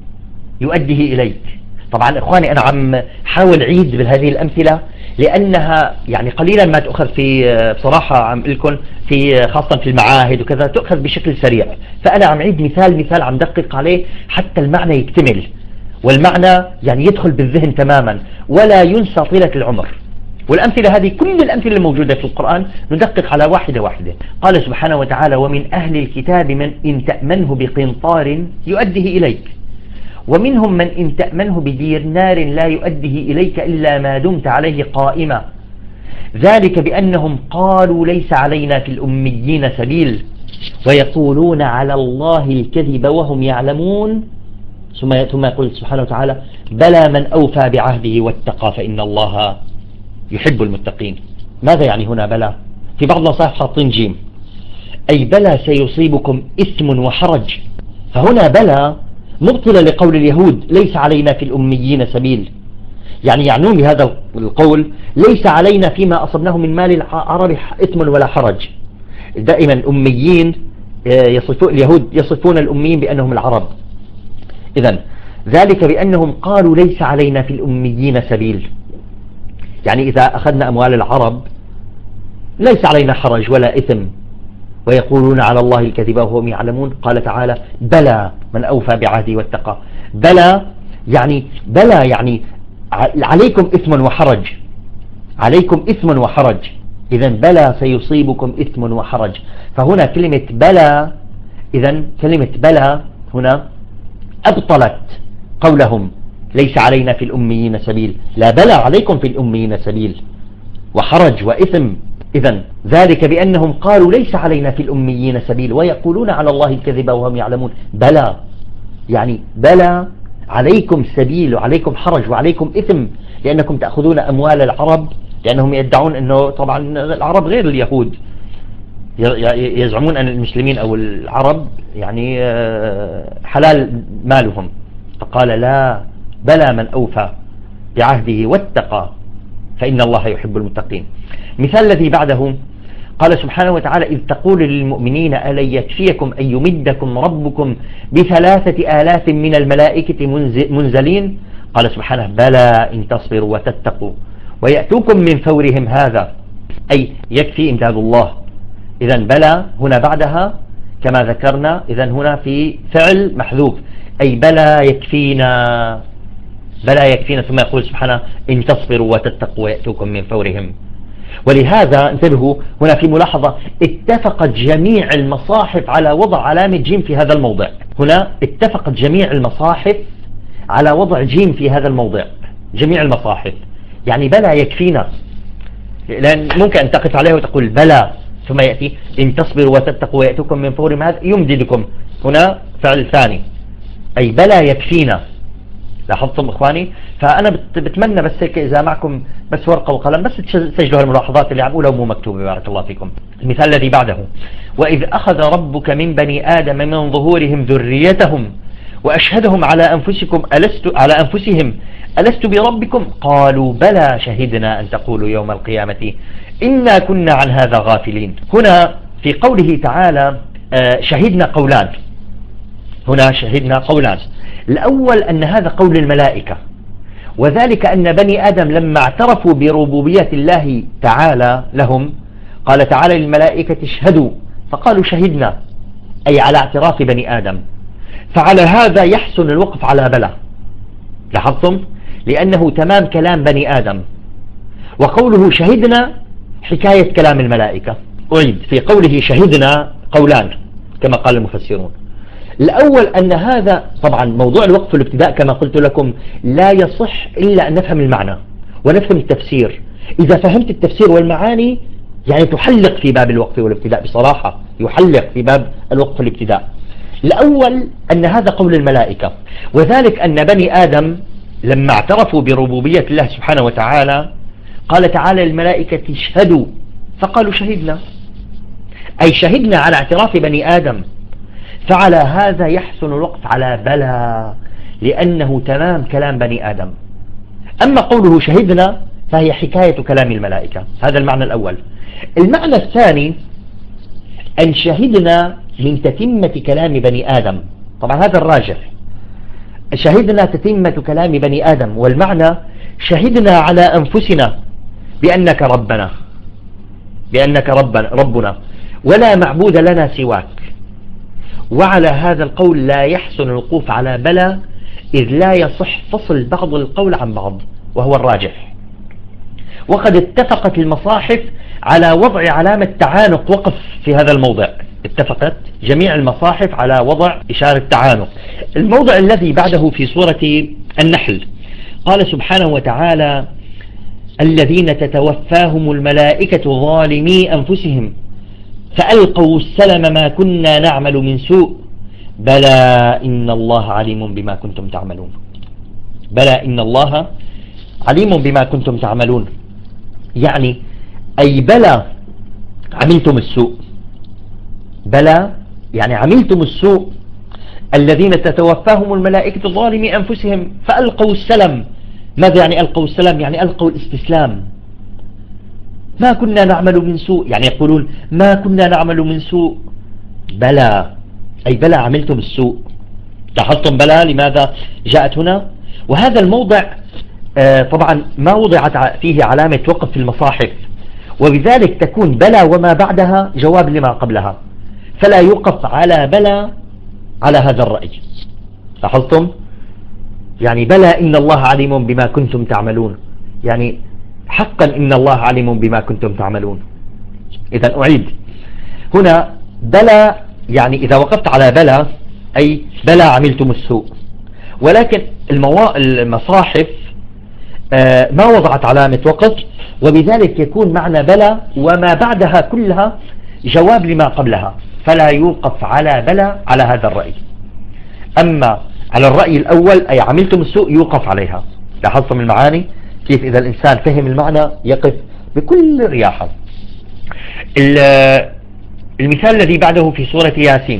يؤديه إليك. طبعا إخواني أنا عم حاول عيد بهذه الأمثلة لأنها يعني قليلا ما تؤخذ في بصراحة عم لكم في خاصة في المعاهد وكذا تؤخذ بشكل سريع، فأنا عم عيد مثال مثال عم دقق عليه حتى المعنى يكتمل والمعنى يعني يدخل بالذهن تماما ولا ينسى طيلة العمر. والأمثلة هذه كل الأمثلة الموجودة في القرآن ندقق على واحدة واحدة. قال سبحانه وتعالى ومن أهل الكتاب من إن تأمنه بقنطار يؤديه إليك ومنهم من إن تأمنه بدينار لا يؤديه إليك إلا ما دمت عليه قائما ذلك بأنهم قالوا ليس علينا في الأميين سبيل ويقولون على الله الكذب وهم يعلمون ثم ثم يقول سبحانه وتعالى بلى من أوفى بعهده واتقى فإن الله يحب المتقين. ماذا يعني هنا بلى؟ في بعض النصائح حاطين جيم أي بلى سيصيبكم إثم وحرج، فهنا بلى مبطلة لقول اليهود ليس علينا في الأميين سبيل، يعني يعنون بهذا القول ليس علينا فيما أصبناه من مال العرب إثم ولا حرج. دائما الأميين يصفون اليهود يصفون الأميين بأنهم العرب، إذن ذلك بأنهم قالوا ليس علينا في الأميين سبيل، يعني إذا أخذنا أموال العرب ليس علينا حرج ولا إثم، ويقولون على الله الكذب وهم يعلمون. قال تعالى بلى من أوفى بعهده واتقى. بلى يعني بلى يعني عليكم إثم وحرج، عليكم إثم وحرج، إذن بلى سيصيبكم إثم وحرج. فهنا كلمة بلى، إذن كلمة بلى هنا أبطلت قولهم ليس علينا في الأميين سبيل، لا بلى عليكم في الأميين سبيل وحرج وإثم. إذن ذلك بأنهم قالوا ليس علينا في الأميين سبيل ويقولون على الله الكذب وهم يعلمون. بلى يعني بلى عليكم سبيل وعليكم حرج وعليكم إثم، لأنكم تأخذون أموال العرب، لأنهم يدعون أنه طبعا العرب غير اليهود، يزعمون أن المسلمين أو العرب يعني حلال مالهم. فقال لا بلى من أوفى بعهده واتقى فإن الله يحب المتقين. مثال الذي بعده قال سبحانه وتعالى إذ تقول للمؤمنين ألن يكفيكم أن يمدكم ربكم بثلاثة آلاف من الملائكة منزلين، قال سبحانه بلى إن تصبروا وتتقوا ويأتوكم من فورهم هذا، أي يكفي إمداد الله. إذن بلى هنا بعدها كما ذكرنا، إذن هنا في فعل محذوف، أي بلى يكفينا، بلى يكفينا، ثم يقول سبحانه إن تصبروا وتتقوا ويأتوكم من فورهم. ولهذا انتبهوا هنا في ملاحظة، اتفقت جميع المصاحف على وضع علامة جيم في هذا الموضع. هنا اتفقت جميع المصاحف على وضع جيم في هذا الموضع، جميع المصاحف، يعني بلى يكفينا، لأن ممكن أن تقف عليه وتقول بلى ثم يأتي إن تصبروا وتتقوا ويأتوكم من فورهم هذا يمددكم، هنا فعل ثاني، أي بلى يكفينا. لاحظتم إخواني؟ فأنا بتمنى بس هيك إذا معكم بس ورقة وقلم بس تسجلوا هالملاحظات اللي عم أقولها ومو مكتوبة، بارك الله فيكم. المثال الذي بعده وإذ أخذ ربك من بني آدم من ظهورهم ذريتهم وأشهدهم على أنفسكم ألست على أنفسهم ألست بربكم قالوا بلى شهدنا أن تقولوا يوم القيامة إنا كنا عن هذا غافلين. هنا في قوله تعالى شهدنا قولان، هنا شهدنا قولان. الأول أن هذا قول الملائكة، وذلك أن بني آدم لما اعترفوا بربوبية الله تعالى لهم قال تعالى للملائكة اشهدوا، فقالوا شهدنا، أي على اعتراف بني آدم. فعلى هذا يحسن الوقف على بلى، لاحظتم؟ لأنه تمام كلام بني آدم، وقوله شهدنا حكاية كلام الملائكة. أعيد، في قوله شهدنا قولان كما قال المفسرون. الأول أن هذا طبعا موضوع الوقف والابتداء كما قلت لكم لا يصح إلا أن نفهم المعنى ونفهم التفسير. إذا فهمت التفسير والمعاني يعني تحلق في باب الوقف والابتداء، بصراحة يحلق في باب الوقف والابتداء. الأول أن هذا قول الملائكة، وذلك أن بني آدم لما اعترفوا بربوبية الله سبحانه وتعالى قال تعالى للملائكة اشهدوا، فقالوا شهدنا، أي شهدنا على اعتراف بني آدم. فعلى هذا يحسن الوقف على بلى لأنه تمام كلام بني آدم. أما قوله شهدنا فهي حكاية كلام الملائكة، هذا المعنى الأول. المعنى الثاني أن شهدنا من تتمة كلام بني آدم، طبعا هذا الراجح، شهدنا تتمة كلام بني آدم، والمعنى شهدنا على أنفسنا بأنك ربنا، بأنك ربنا, ربنا ولا معبود لنا سواك. وعلى هذا القول لا يحسن الوقوف على بلى، إذ لا يصح فصل بعض القول عن بعض وهو الراجح. وقد اتفقت المصاحف على وضع علامة تعانق وقف في هذا الموضع، اتفقت جميع المصاحف على وضع إشارة تعانق. الموضع الذي بعده في سورة النحل قال سبحانه وتعالى الذين تتوفاهم الملائكة ظالمي أنفسهم فألقوا السلم ما كنا نعمل من سوء بلى إن الله عليم بما كنتم تعملون. بلى إن الله عليم بما كنتم تعملون، يعني أي بلى عملتم السوء، بلى يعني عملتم السوء، الذين تتوفاهم الملائكة ظالمي أنفسهم فألقوا السلم. ماذا يعني ألقوا السلم؟ يعني ألقوا الاستسلام. ما كنا نعمل من سوء، يعني يقولون ما كنا نعمل من سوء. بلى، أي بلى عملتم السوء. لاحظتم بلى لماذا جاءت هنا؟ وهذا الموضع آه طبعا ما وضعت فيه علامة وقف في المصاحف، وبذلك تكون بلى وما بعدها جواب لما قبلها، فلا يوقف على بلى على هذا الرأي. لاحظتم؟ يعني بلى إن الله عليم بما كنتم تعملون، يعني حقا إن الله عليم بما كنتم تعملون. إذا أعيد هنا بلى، يعني إذا وقفت على بلى أي بلى عملتم السوء، ولكن الموا... المصاحف آه ما وضعت علامة وقف، وبذلك يكون معنى بلى وما بعدها كلها جواب لما قبلها، فلا يوقف على بلى على هذا الرأي. أما على الرأي الأول أي عملتم السوء يوقف عليها. لاحظتم المعاني كيف؟ إذا الإنسان فهم المعنى يقف بكل رياحة. المثال الذي بعده في سورة ياسين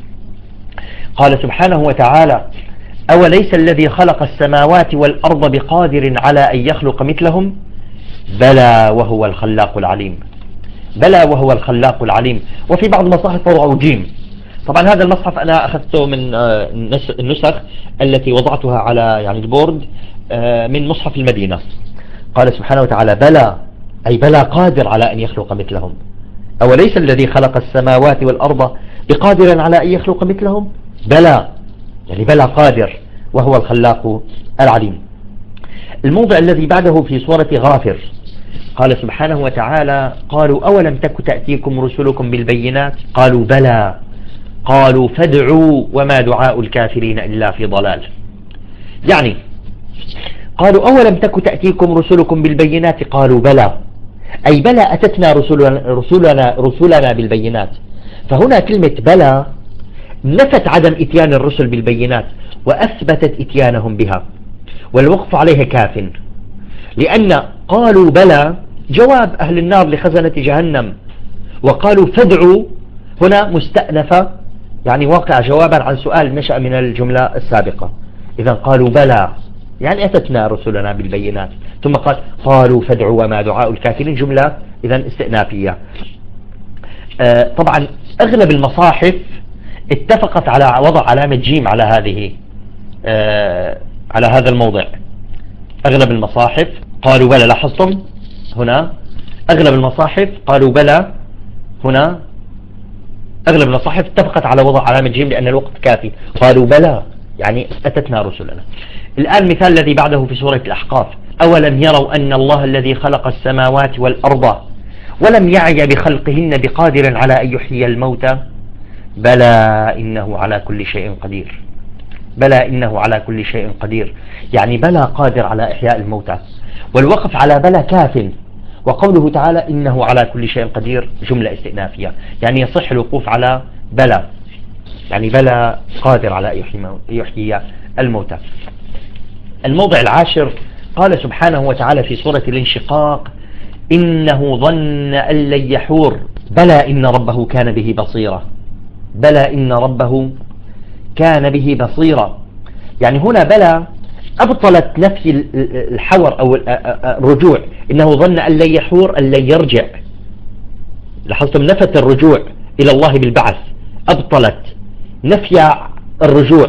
قال سبحانه وتعالى أوليس الذي خلق السماوات والأرض بقادر على أن يخلق مثلهم بلى وهو الخلاق العليم. بلى وهو الخلاق العليم. وفي بعض المصاحف وضعوا جيم. طبعا هذا المصحف أنا أخذته من النسخ التي وضعتها على يعني البورد من مصحف المدينة. قال سبحانه وتعالى بلى أي بلى قادر على أن يخلق مثلهم. أوليس الذي خلق السماوات والأرض بقادر على أن يخلق مثلهم بلى، يعني بلى قادر وهو الخلاق العليم. الموضع الذي بعده في سورة غافر قال سبحانه وتعالى قالوا أولم تك تأتيكم رسلكم بالبينات قالوا بلى قالوا فادعوا وما دعاء الكافرين إلا في ضلال. يعني قالوا أولم تك تأتيكم رسلكم بالبينات قالوا بلى، أي بلى أتتنا رسلنا, رسلنا, رسلنا بالبينات. فهنا كلمة بلى نفت عدم إتيان الرسل بالبينات وأثبتت إتيانهم بها، والوقف عليها كاف، لأن قالوا بلى جواب أهل النار لخزنة جهنم، وقالوا فادعوا هنا مستأنفة يعني واقع جوابا عن سؤال نشأ من الجملة السابقة. إذا قالوا بلى يعني أتتنا رسلنا بالبينات، ثم قال قالوا فادعوا وما دعاء الكافرين، جملة إذا استئنافية. آه طبعا أغلب المصاحف اتفقت على وضع علامة جيم على هذه آه على هذا الموضع. أغلب المصاحف قالوا بلى. لاحظتم هنا أغلب المصاحف قالوا بلى. هنا أغلب المصاحف اتفقت على وضع علامة جيم لأن الوقت كافي. قالوا بلى يعني أتتنا رسلنا. الآن المثال الذي بعده في سورة الأحقاف أولم يروا أن الله الذي خلق السماوات والأرض ولم يعي بخلقهن بقادر على أن يحيي الموتى بلى إنه على كل شيء قدير. بلى إنه على كل شيء قدير، يعني بلى قادر على إحياء الموتى، والوقف على بلى كاف. وقوله تعالى إنه على كل شيء قدير جملة استئنافية، يعني يصح الوقوف على بلى، يعني بلى قادر على يحيي الموتى. الموضع العاشر قال سبحانه وتعالى في سورة الانشقاق إنه ظن أن لن يحور بلى إن ربه كان به بصيرا. بلى إن ربه كان به بصيرا، يعني هنا بلى أبطلت نفي الحور أو الرجوع. إنه ظن أن لن يحور أن لن يرجع. لاحظتم نفت الرجوع إلى الله بالبعث، أبطلت نفي الرجوع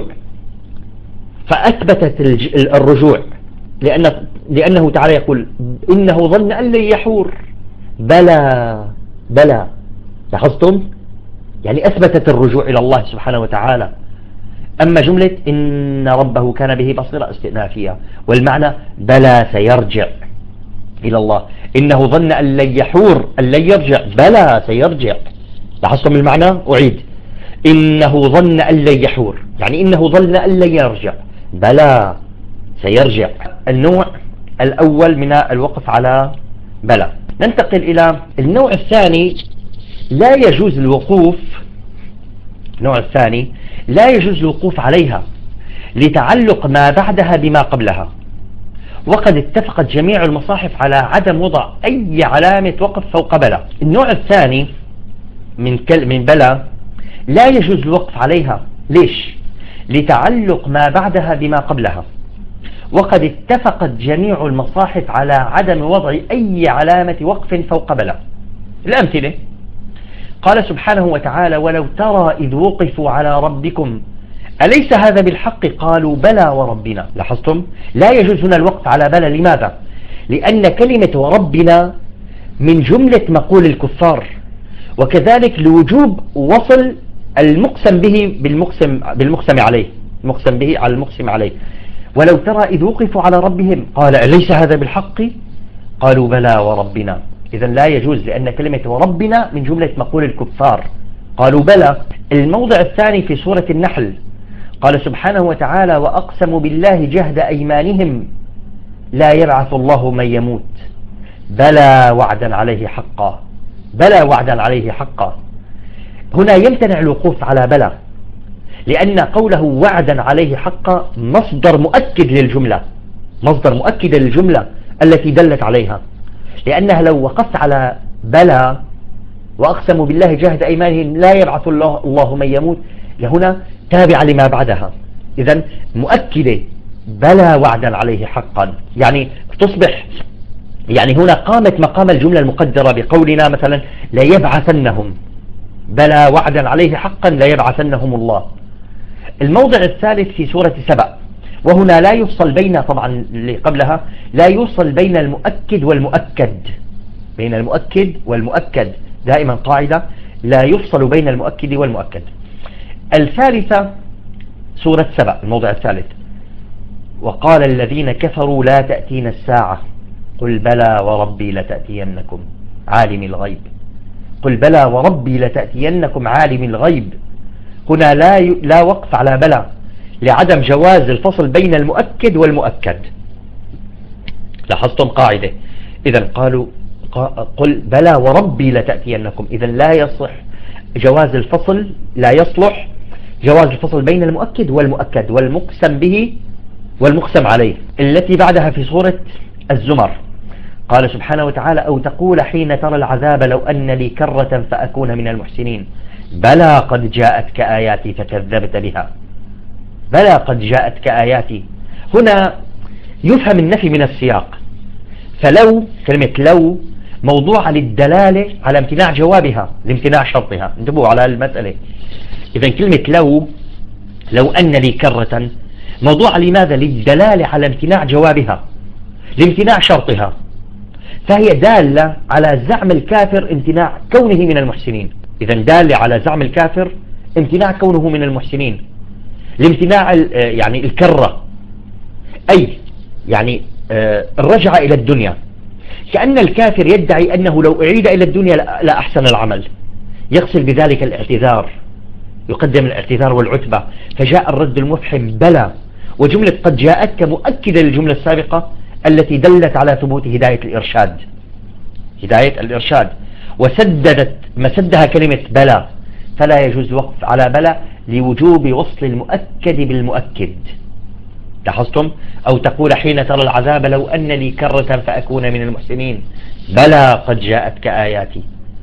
فأثبتت الرجوع، لأن لأنه تعالى يقول إنه ظن أن لن يحور بلى. بلى لاحظتم يعني أثبتت الرجوع إلى الله سبحانه وتعالى. أما جملة إن ربه كان به بصيرا استئنافية، والمعنى بلى سيرجع إلى الله. إنه ظن أن لن يحور أن لن يرجع بلى سيرجع. لاحظتم المعنى؟ أعيد إنه ظن أن لن يحور يعني إنه ظن أن لن يرجع بلى سيرجع. النوع الأول من الوقف على بلى. ننتقل إلى النوع الثاني. لا يجوز الوقوف النوع الثاني لا يجوز الوقوف عليها لتعلق ما بعدها بما قبلها، وقد اتفقت جميع المصاحف على عدم وضع أي علامة وقف فوق بلى. النوع الثاني من كل من بلى لا يجوز الوقف عليها. ليش؟ لتعلق ما بعدها بما قبلها، وقد اتفقت جميع المصاحف على عدم وضع أي علامة وقف فوق بلى. الأمثلة: قال سبحانه وتعالى: ولو ترى إذ وقفوا على ربكم أليس هذا بالحق قالوا بلى وربنا. لاحظتم؟ لا يجوز هنا الوقف على بلى. لماذا؟ لأن كلمة وربنا من جملة مقول الكفار، وكذلك لوجوب وصل المقسم به بالمقسم, بالمقسم عليه، المقسم به على المقسم عليه. ولو ترى إذ وقفوا على ربهم قال أليس هذا بالحق قالوا بلى وربنا. إذن لا يجوز، لأن كلمة وربنا من جملة مقول الكفار قالوا بلى. الموضع الثاني في سورة النحل قال سبحانه وتعالى: وأقسموا بالله جهد أيمانهم لا يبعث الله من يموت بلى وعدا عليه حقا. بلى وعدا عليه حقا. هنا يمتنع الوقوف على بلى، لأن قوله وعدا عليه حقا مصدر مؤكد للجملة، مصدر مؤكد للجملة التي دلت عليها، لأنها لو وقفت على بلى وأقسموا بالله جهد أيمانهم لا يبعث الله, الله من يموت، لهنا تابع لما بعدها. إذن مؤكدة بلى وعدا عليه حقا، يعني تصبح يعني هنا قامت مقام الجملة المقدرة بقولنا مثلا لا يبعثنهم، بلى وعدا عليه حقا لا يبعثنهم الله. الموضع الثالث في سورة سبأ، وهنا لا يفصل بين، طبعا اللي قبلها لا يفصل بين المؤكد والمؤكد، بين المؤكد والمؤكد دائما قاعدة لا يفصل بين المؤكد والمؤكد. الثالثة سورة سبأ الموضع الثالث: وقال الذين كفروا لا تأتين الساعة قل بلى وربي لتأتينكم عالم الغيب. قل بلى وربي لتأتينكم عالم الغيب. هنا لا ي... لا وقف على بلى لعدم جواز الفصل بين المؤكد والمؤكد. لاحظتم قاعدة؟ إذن قالوا قل بلى وربي لتأتينكم، إذن لا يصح جواز الفصل، لا يصلح جواز الفصل بين المؤكد والمؤكد والمقسم به والمقسم عليه. التي بعدها في سورة الزمر قال سبحانه وتعالى: أو تقول حين ترى العذاب لو أن لي كرة فأكون من المحسنين بلى قد جاءتك آياتي فكذبت بها. بلى قد جاءتك آياتي. هنا يفهم النفي من السياق، فلو كلمة لو موضوعة للدلالة على امتناع جوابها لامتناع شرطها. انتبهوا على المسألة. إذن كلمة لو لو أن لي كرة موضوعة لماذا؟ للدلالة على امتناع جوابها لامتناع شرطها، فهي دالة على زعم الكافر امتناع كونه من المحسنين. إذن دالة على زعم الكافر امتناع كونه من المحسنين، الامتناع يعني الكرة، أي يعني الرجعة إلى الدنيا، كأن الكافر يدعي أنه لو أعيد إلى الدنيا لا أحسن العمل، يقصد بذلك الاعتذار، يقدم الاعتذار والعتبة. فجاء الرد المفحم بلى، وجملة قد جاءتك مؤكدة للجملة السابقة التي دلت على ثبوت هداية الإرشاد، هداية الإرشاد، وسددت مسدها كلمة بلى، فلا يجوز وقف على بلى لوجوب وصل المؤكد بالمؤكد. لاحظتم؟ أو تقول حين ترى العذاب لو أن لي كرة فأكون من المحسنين بلى قد جاءتك آياتي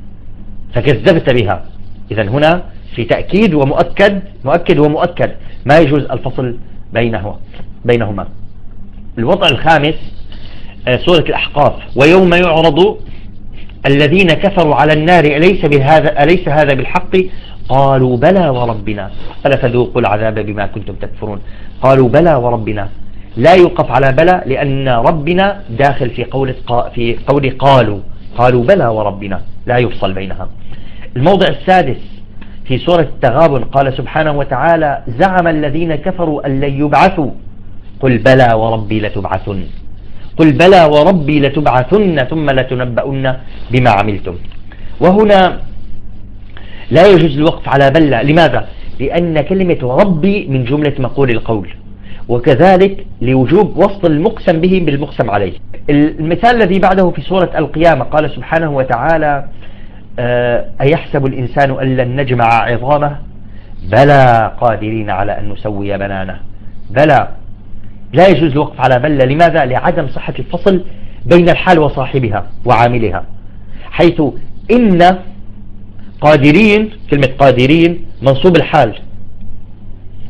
فكذبت بها. إذن هنا في تأكيد ومؤكد، مؤكد ومؤكد، ما يجوز الفصل بينه بينهما. الوضع الخامس سورة الأحقاف: ويوم يعرض الذين كفروا على النار أليس بهذا أليس هذا بالحق قالوا بلى وربنا قال فذوقوا العذاب بما كنتم تكفرون. قالوا بلى وربنا، لا يوقف على بلى لأن ربنا داخل في قول في قول قالوا قالوا بلى وربنا، لا يفصل بينها. الموضع السادس في سورة التغابن قال سبحانه وتعالى: زعم الذين كفروا أن لن يبعثوا قل بلى وربي لتبعثن قل بلى وربي لتبعثن ثم لتنبؤن بما عملتم. وهنا لا يجوز الوقف على بلى. لماذا؟ لأن كلمة ربي من جملة مقول القول، وكذلك لوجوب وصل المقسم به بالمقسم عليه. المثال الذي بعده في سورة القيامة قال سبحانه وتعالى: أيحسب الإنسان أن لن نجمع عظامه بلى قادرين على أن نسوي بنانه. بلى، لا يجوز الوقف على بلى. لماذا؟ لعدم صحة الفصل بين الحال وصاحبها وعاملها، حيث إن قادرين كلمة قادرين منصوب الحال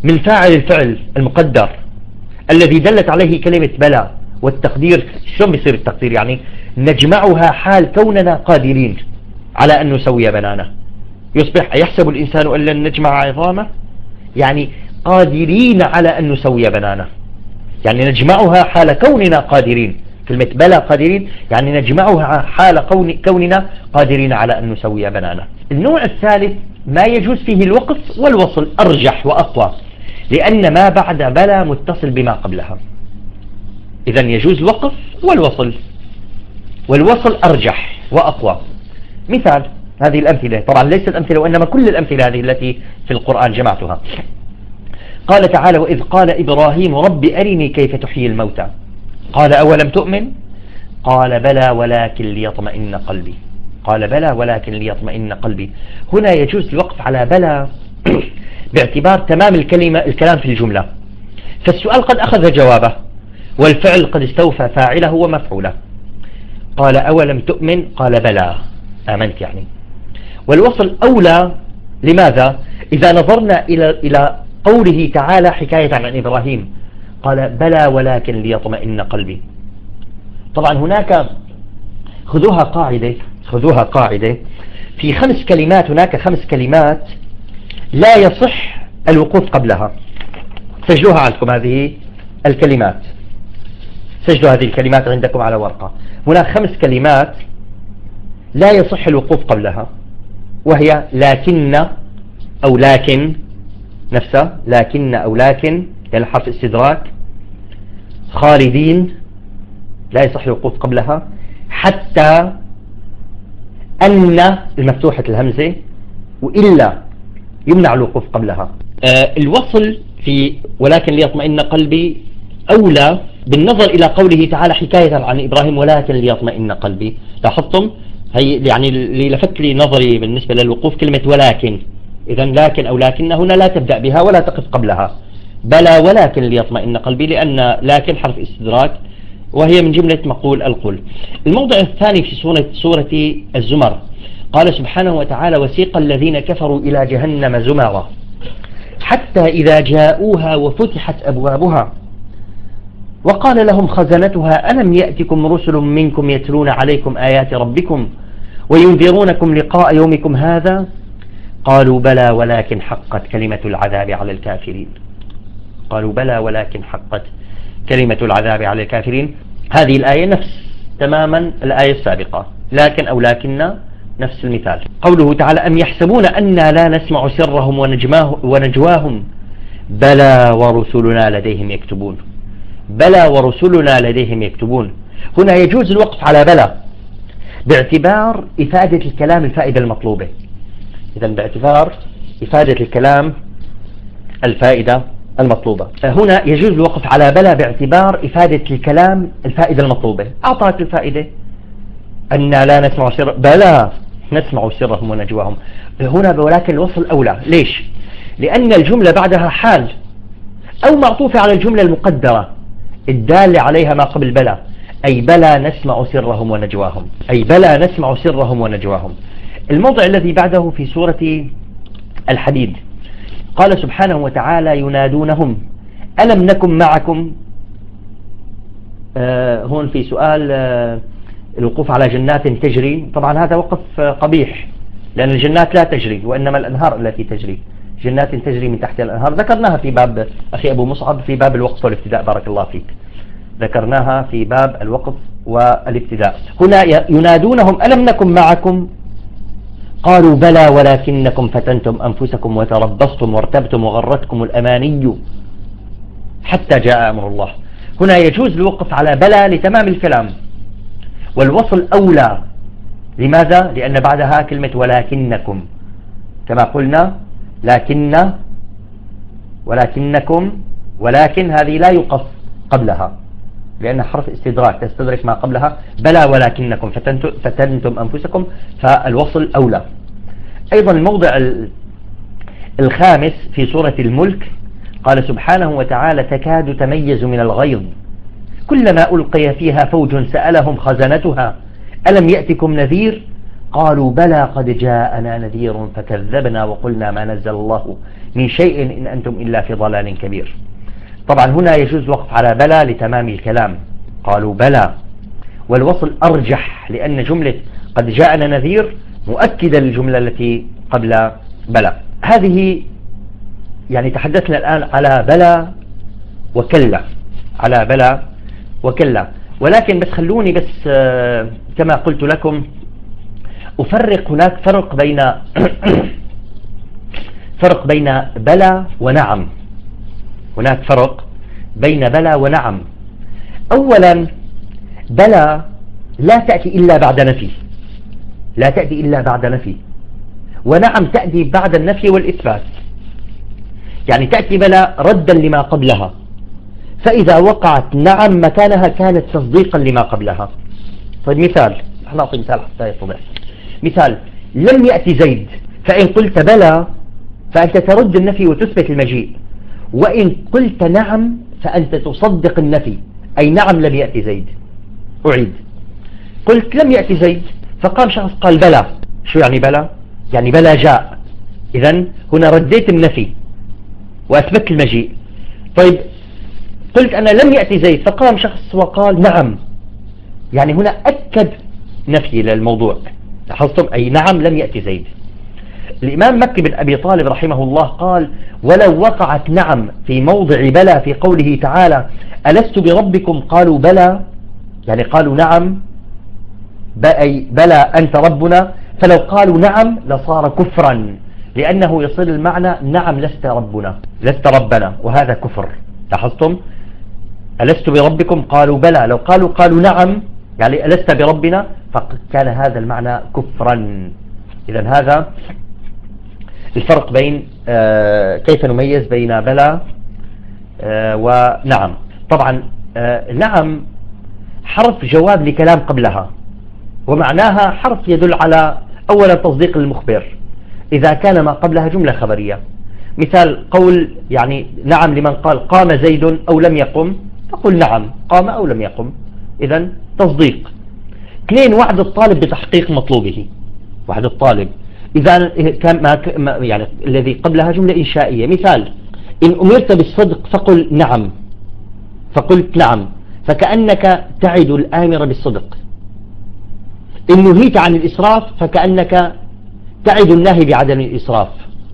من فاعل الفعل المقدر الذي دلت عليه كلمة بلى، والتقدير شلون بيصير التقدير؟ يعني نجمعها حال كوننا قادرين على أن نسوي بنانه. يصبح يحسب الإنسان أن لن نجمع عظامه، يعني قادرين على أن نسوي بنانه، يعني نجمعها حال كوننا قادرين. كلمة بلى قادرين يعني نجمعها حال كون كوننا قادرين على أن نسوي بنانه. النوع الثالث ما يجوز فيه الوقف والوصل، أرجح وأقوى، لأن ما بعد بلى متصل بما قبلها. إذن يجوز الوقف والوصل، والوصل أرجح وأقوى. مثال هذه الأمثلة، طبعا ليست أمثلة وإنما كل الأمثلة هذه التي في القرآن جمعتها. قال تعالى: وإذ قال إبراهيم رب أرني كيف تحيي الموتى قال أولم تؤمن قال بلى ولكن ليطمئن قلبي قال بلى ولكن ليطمئن قلبي. هنا يجوز الوقف على بلى باعتبار تمام الكلمة الكلام في الجملة، فالسؤال قد أخذ جوابه والفعل قد استوفى فاعله ومفعوله. قال أولم تؤمن قال بلى آمنت يعني. والوصل أولى، لماذا؟ إذا نظرنا إلى إلى قوله تعالى حكاية عن إبراهيم قال بلى ولكن ليطمئن قلبي. طبعا هناك خذوها قاعدة خذوها قاعدة في خمس كلمات، هناك خمس كلمات لا يصح الوقوف قبلها. سجلوها عندكم هذه الكلمات، سجلوا هذه الكلمات عندكم على ورقة. هناك خمس كلمات لا يصح الوقوف قبلها، وهي لكن أو لكن نفسها، لكن أو لكن يعني حرف استدراك، خالدين لا يصح الوقوف قبلها، حتى، أن المفتوحة الهمزة، وإلا يمنع الوقوف قبلها. آه الوصل في ولكن ليطمئن قلبي أولى بالنظر إلى قوله تعالى حكاية عن إبراهيم ولكن ليطمئن قلبي. لاحظتم هي يعني اللي لفت لي نظري بالنسبة للوقوف كلمة ولكن. إذن لكن أو لكن هنا لا تبدأ بها ولا تقف قبلها، بلى ولكن ليطمئن قلبي، لأن لكن حرف استدراك وهي من جملة مقول القول. الموضع الثاني في سورة, سورة الزمر قال سبحانه وتعالى: وسيق الذين كفروا إلى جهنم زمرا حتى إذا جاءوها وفتحت أبوابها وقال لهم خزنتها ألم يأتكم رسل منكم يتلون عليكم آيات ربكم وينذرونكم لقاء يومكم هذا قالوا بلى ولكن حقت كلمة العذاب على الكافرين قالوا بلى ولكن حقت كلمة العذاب على الكافرين. هذه الآية نفس تماما الآية السابقة، لكن أو لكن نفس المثال. قوله تعالى: أم يحسبون أنا لا نسمع سرهم ونجواهم بلى ورسلنا لديهم يكتبون بلى ورسلنا لديهم يكتبون. هنا يجوز الوقف على بلى باعتبار إفادة الكلام الفائدة المطلوبة. إذن باعتبار إفادة الكلام الفائدة المطلوبة، هنا يجوز الوقف على بلى باعتبار إفادة الكلام الفائدة المطلوبة. أعطت الفائدة أن لا نسمع سر، بلى نسمع سرهم ونجواهم. هنا ولكن الوصل أولى. ليش؟ لأن الجملة بعدها حال أو معطوفة على الجملة المقدرة الدالة عليها ما قبل بلى، أي بلى نسمع سرهم ونجواهم أي بلى نسمع سرهم ونجواهم. الموضع الذي بعده في سورة الحديد قال سبحانه وتعالى: ينادونهم ألم نكن معكم. آه هون في سؤال آه الوقوف على جنات تجري. طبعا هذا وقف آه قبيح، لأن الجنات لا تجري وإنما الأنهار التي تجري. جنات تجري من تحت الأنهار ذكرناها في باب أخي أبو مصعب في باب الوقف والابتداء، بارك الله فيك، ذكرناها في باب الوقف والابتداء. هنا ينادونهم ألم نكن معكم قالوا بلى ولكنكم فتنتم أنفسكم وتربصتم وارتبتم وغرتكم الأماني حتى جاء أمر الله. هنا يجوز الوقف على بلى لتمام الكلام، والوصل أولى. لماذا؟ لأن بعدها كلمة ولكنكم كما قلنا، لكن ولكنكم ولكن هذه لا يقف قبلها لأن حرف استدراك تستدرك ما قبلها. بلى ولكنكم فتنتم أنفسكم، فالوصل أولى. أيضا الموضع الخامس في سورة الملك قال سبحانه وتعالى: تكاد تميز من الغيظ كلما ألقي فيها فوج سألهم خزنتها ألم يأتكم نذير قالوا بلى قد جاءنا نذير فكذبنا وقلنا ما نزل الله من شيء إن أنتم إلا في ضلال كبير. طبعا هنا يجوز الوقف على بلى لتمام الكلام، قالوا بلى، والوصل أرجح لأن جملة قد جاءنا نذير مؤكدة للجملة التي قبل بلى. هذه يعني تحدثنا الآن على بلى وكلا، على بلى وكلا، ولكن بس خلوني بس كما قلت لكم أفرق. هناك فرق بين فرق بين بلى ونعم، هناك فرق بين بلى ونعم. أولا بلى لا تأتي إلا بعد نفي، لا تأتي إلا بعد نفي، ونعم تأتي بعد النفي والإثبات. يعني تأتي بلى ردا لما قبلها، فإذا وقعت نعم مكانها كانت تصديقا لما قبلها. طيب مثال، احنا نعطي مثال حتى يتضح. مثال لم يأتي زيد، فإن قلت بلى فأنت ترد النفي وتثبت المجيء، وإن قلت نعم فأنت تصدق النفي، أي نعم لم يأتي زيد. أعيد، قلت لم يأتي زيد فقام شخص قال بلى، شو يعني بلى؟ يعني بلى جاء، إذن هنا رديت النفي وأثبت المجيء. طيب قلت أنا لم يأتي زيد فقام شخص وقال نعم، يعني هنا أكد نفي للموضوع، لاحظتم؟ أي نعم لم يأتي زيد. الإمام مكي بن أبي طالب رحمه الله قال ولو وقعت نعم في موضع بلى في قوله تعالى ألست بربكم قالوا بلى، يعني قالوا نعم أي بلى أنت ربنا، فلو قالوا نعم لصار كفرا، لأنه يصل المعنى نعم لست ربنا، لست ربنا، وهذا كفر. لاحظتم؟ ألست بربكم قالوا بلى، لو قالوا قالوا نعم يعني ألست بربنا فكان هذا المعنى كفرا. إذن هذا الفرق بين آه كيف نميز بين بلى آه ونعم. طبعا آه نعم حرف جواب لكلام قبلها، ومعناها حرف يدل على أولا تصديق المخبر إذا كان ما قبلها جملة خبرية. مثال قول يعني نعم لمن قال قام زيد أو لم يقم، تقول نعم قام أو لم يقم، إذن تصديق. اثنين وعد الطالب بتحقيق مطلوبه، وعد الطالب إذا كان ما يعني الذي قبلها جملة إنشائية. مثال إن أمرت بالصدق فقل نعم، فقلت نعم، فكأنك تعد الآمر بالصدق. إن نهيت عن الإسراف فكأنك تعد الناهي بعدم الإسراف.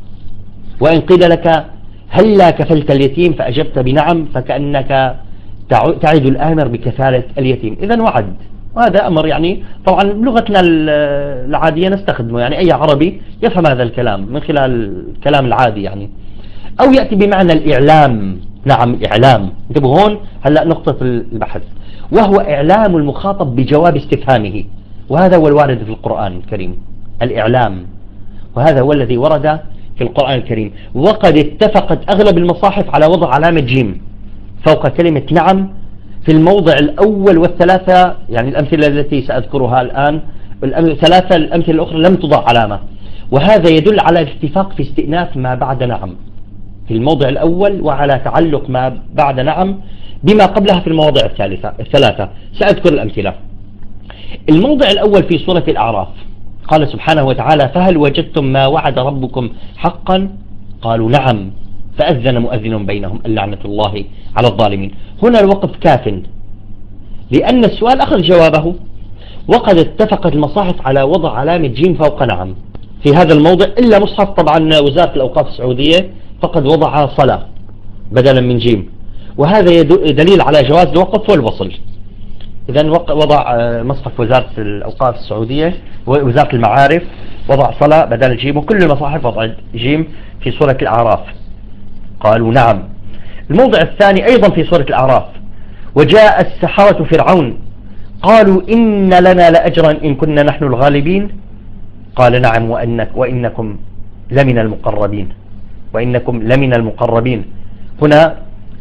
وإن قيل لك هلا كفلت اليتيم فأجبت بنعم فكأنك تعد الآمر بكفالة اليتيم. إذن وعد، وهذا أمر يعني طبعا بلغتنا العادية نستخدمه، يعني أي عربي يفهم هذا الكلام من خلال الكلام العادي يعني. أو يأتي بمعنى الإعلام، نعم إعلام، انتبهوا هون هلأ نقطة البحث، وهو إعلام المخاطب بجواب استفهامه، وهذا هو الوارد في القرآن الكريم، الإعلام، وهذا هو الذي ورد في القرآن الكريم. وقد اتفقت أغلب المصاحف على وضع علامة جيم فوق كلمة نعم في الموضع الأول والثلاثة، يعني الأمثلة التي سأذكرها الآن الثلاثة الأمثلة الأخرى لم تضع علامة، وهذا يدل على الاتفاق في استئناف ما بعد نعم في الموضع الأول، وعلى تعلق ما بعد نعم بما قبلها في المواضع الثالثة الثلاثة. سأذكر الأمثلة. الموضع الأول في سورة الأعراف قال سبحانه وتعالى فهل وجدتم ما وعد ربكم حقا قالوا نعم فأذن مؤذن بينهم اللعنة الله على الظالمين. هنا الوقف كاف لأن السؤال أخذ جوابه. وقد اتفقت المصاحف على وضع علامة جيم فوق نعم في هذا الموضع، إلا مصحف طبعا وزارة الأوقاف السعودية فقد وضع صلاة بدلا من جيم، وهذا دليل على جواز الوقف والوصل. إذن وضع مصحف وزارة الأوقاف السعودية ووزارة المعارف وضع صلاة بدل جيم، وكل المصاحف وضع جيم في سورة الأعراف قالوا نعم. الموضع الثاني أيضا في سورة الأعراف وجاء السحرة فرعون قالوا إن لنا لأجرا إن كنا نحن الغالبين قال نعم وإنك وإنكم لمن المقربين، وإنكم لمن المقربين. هنا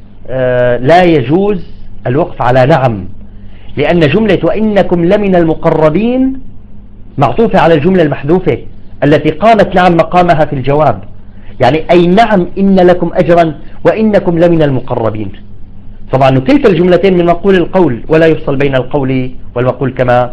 آه لا يجوز الوقف على نعم، لأن جملة وإنكم لمن المقربين معطوفة على الجملة المحذوفة التي قامت نعم مقامها في الجواب، يعني أي نعم إن لكم أجرا وإنكم لمن المقربين. طبعا كلتا الجملتين من مقول القول ولا يفصل بين القول والمقول كما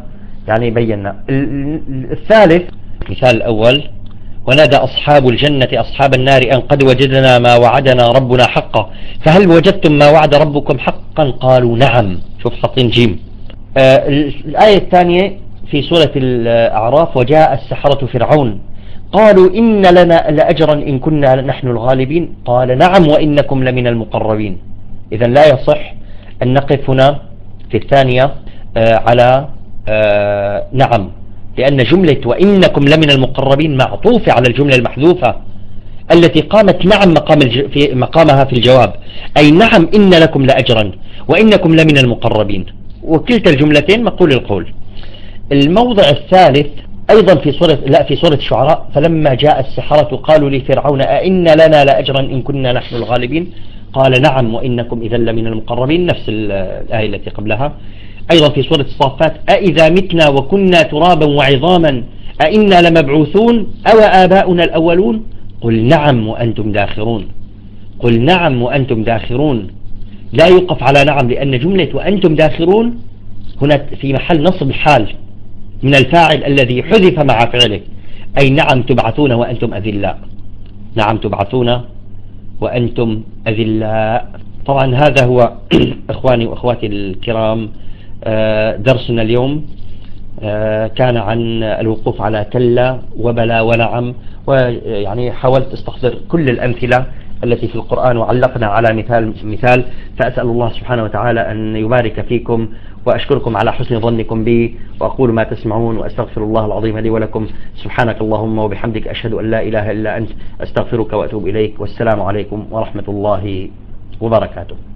يعني بينا. الثالث مثال الأول: ونادى أصحاب الجنة أصحاب النار أن قد وجدنا ما وعدنا ربنا حقا فهل وجدتم ما وعد ربكم حقا قالوا نعم. شوف حاطين جيم. آه الآية الثانية في سورة الأعراف: وجاء السحرة فرعون قالوا إن لنا لأجرا إن كنا نحن الغالبين قال نعم وإنكم لمن المقربين. إذن لا يصح أن نقف هنا في الثانية آه على آه نعم، لأن جملة وإنكم لمن المقربين معطوفة على الجملة المحذوفة التي قامت نعم مقام الج... في مقامها في الجواب، أي نعم إن لكم لأجرا وإنكم لمن المقربين، وكلتا الجملتين مقول القول. الموضع الثالث أيضا في سورة لا في سورة الشعراء: فلما جاء السحرة قالوا لفرعون أئن لنا لأجرا إن كنا نحن الغالبين قال نعم وإنكم إذا لمن المقربين، نفس الآية التي قبلها. أيضا في سورة الصافات: أئذا متنا وكنا ترابا وعظاما أئنا لمبعوثون أو آباؤنا الأولون قل نعم وأنتم داخرون. قل نعم وأنتم داخرون، لا يوقف على نعم، لأن جملة وأنتم داخرون هنا في محل نصب الحال من الفاعل الذي حذف مع فعله، أي نعم تبعثون وأنتم أذلاء. نعم تبعثون وأنتم أذلاء. طبعا هذا هو إخواني وأخواتي الكرام درسنا اليوم، كان عن الوقوف على كلا وبلا ونعم، ويعني حاولت استحضر كل الأمثلة التي في القرآن وعلقنا على مثال مثال فأسأل الله سبحانه وتعالى أن يبارك فيكم، وأشكركم على حسن ظنكم بي، وأقول ما تسمعون وأستغفر الله العظيم لي ولكم. سبحانك اللهم وبحمدك أشهد أن لا إله إلا أنت أستغفرك وأتوب إليك، والسلام عليكم ورحمة الله وبركاته.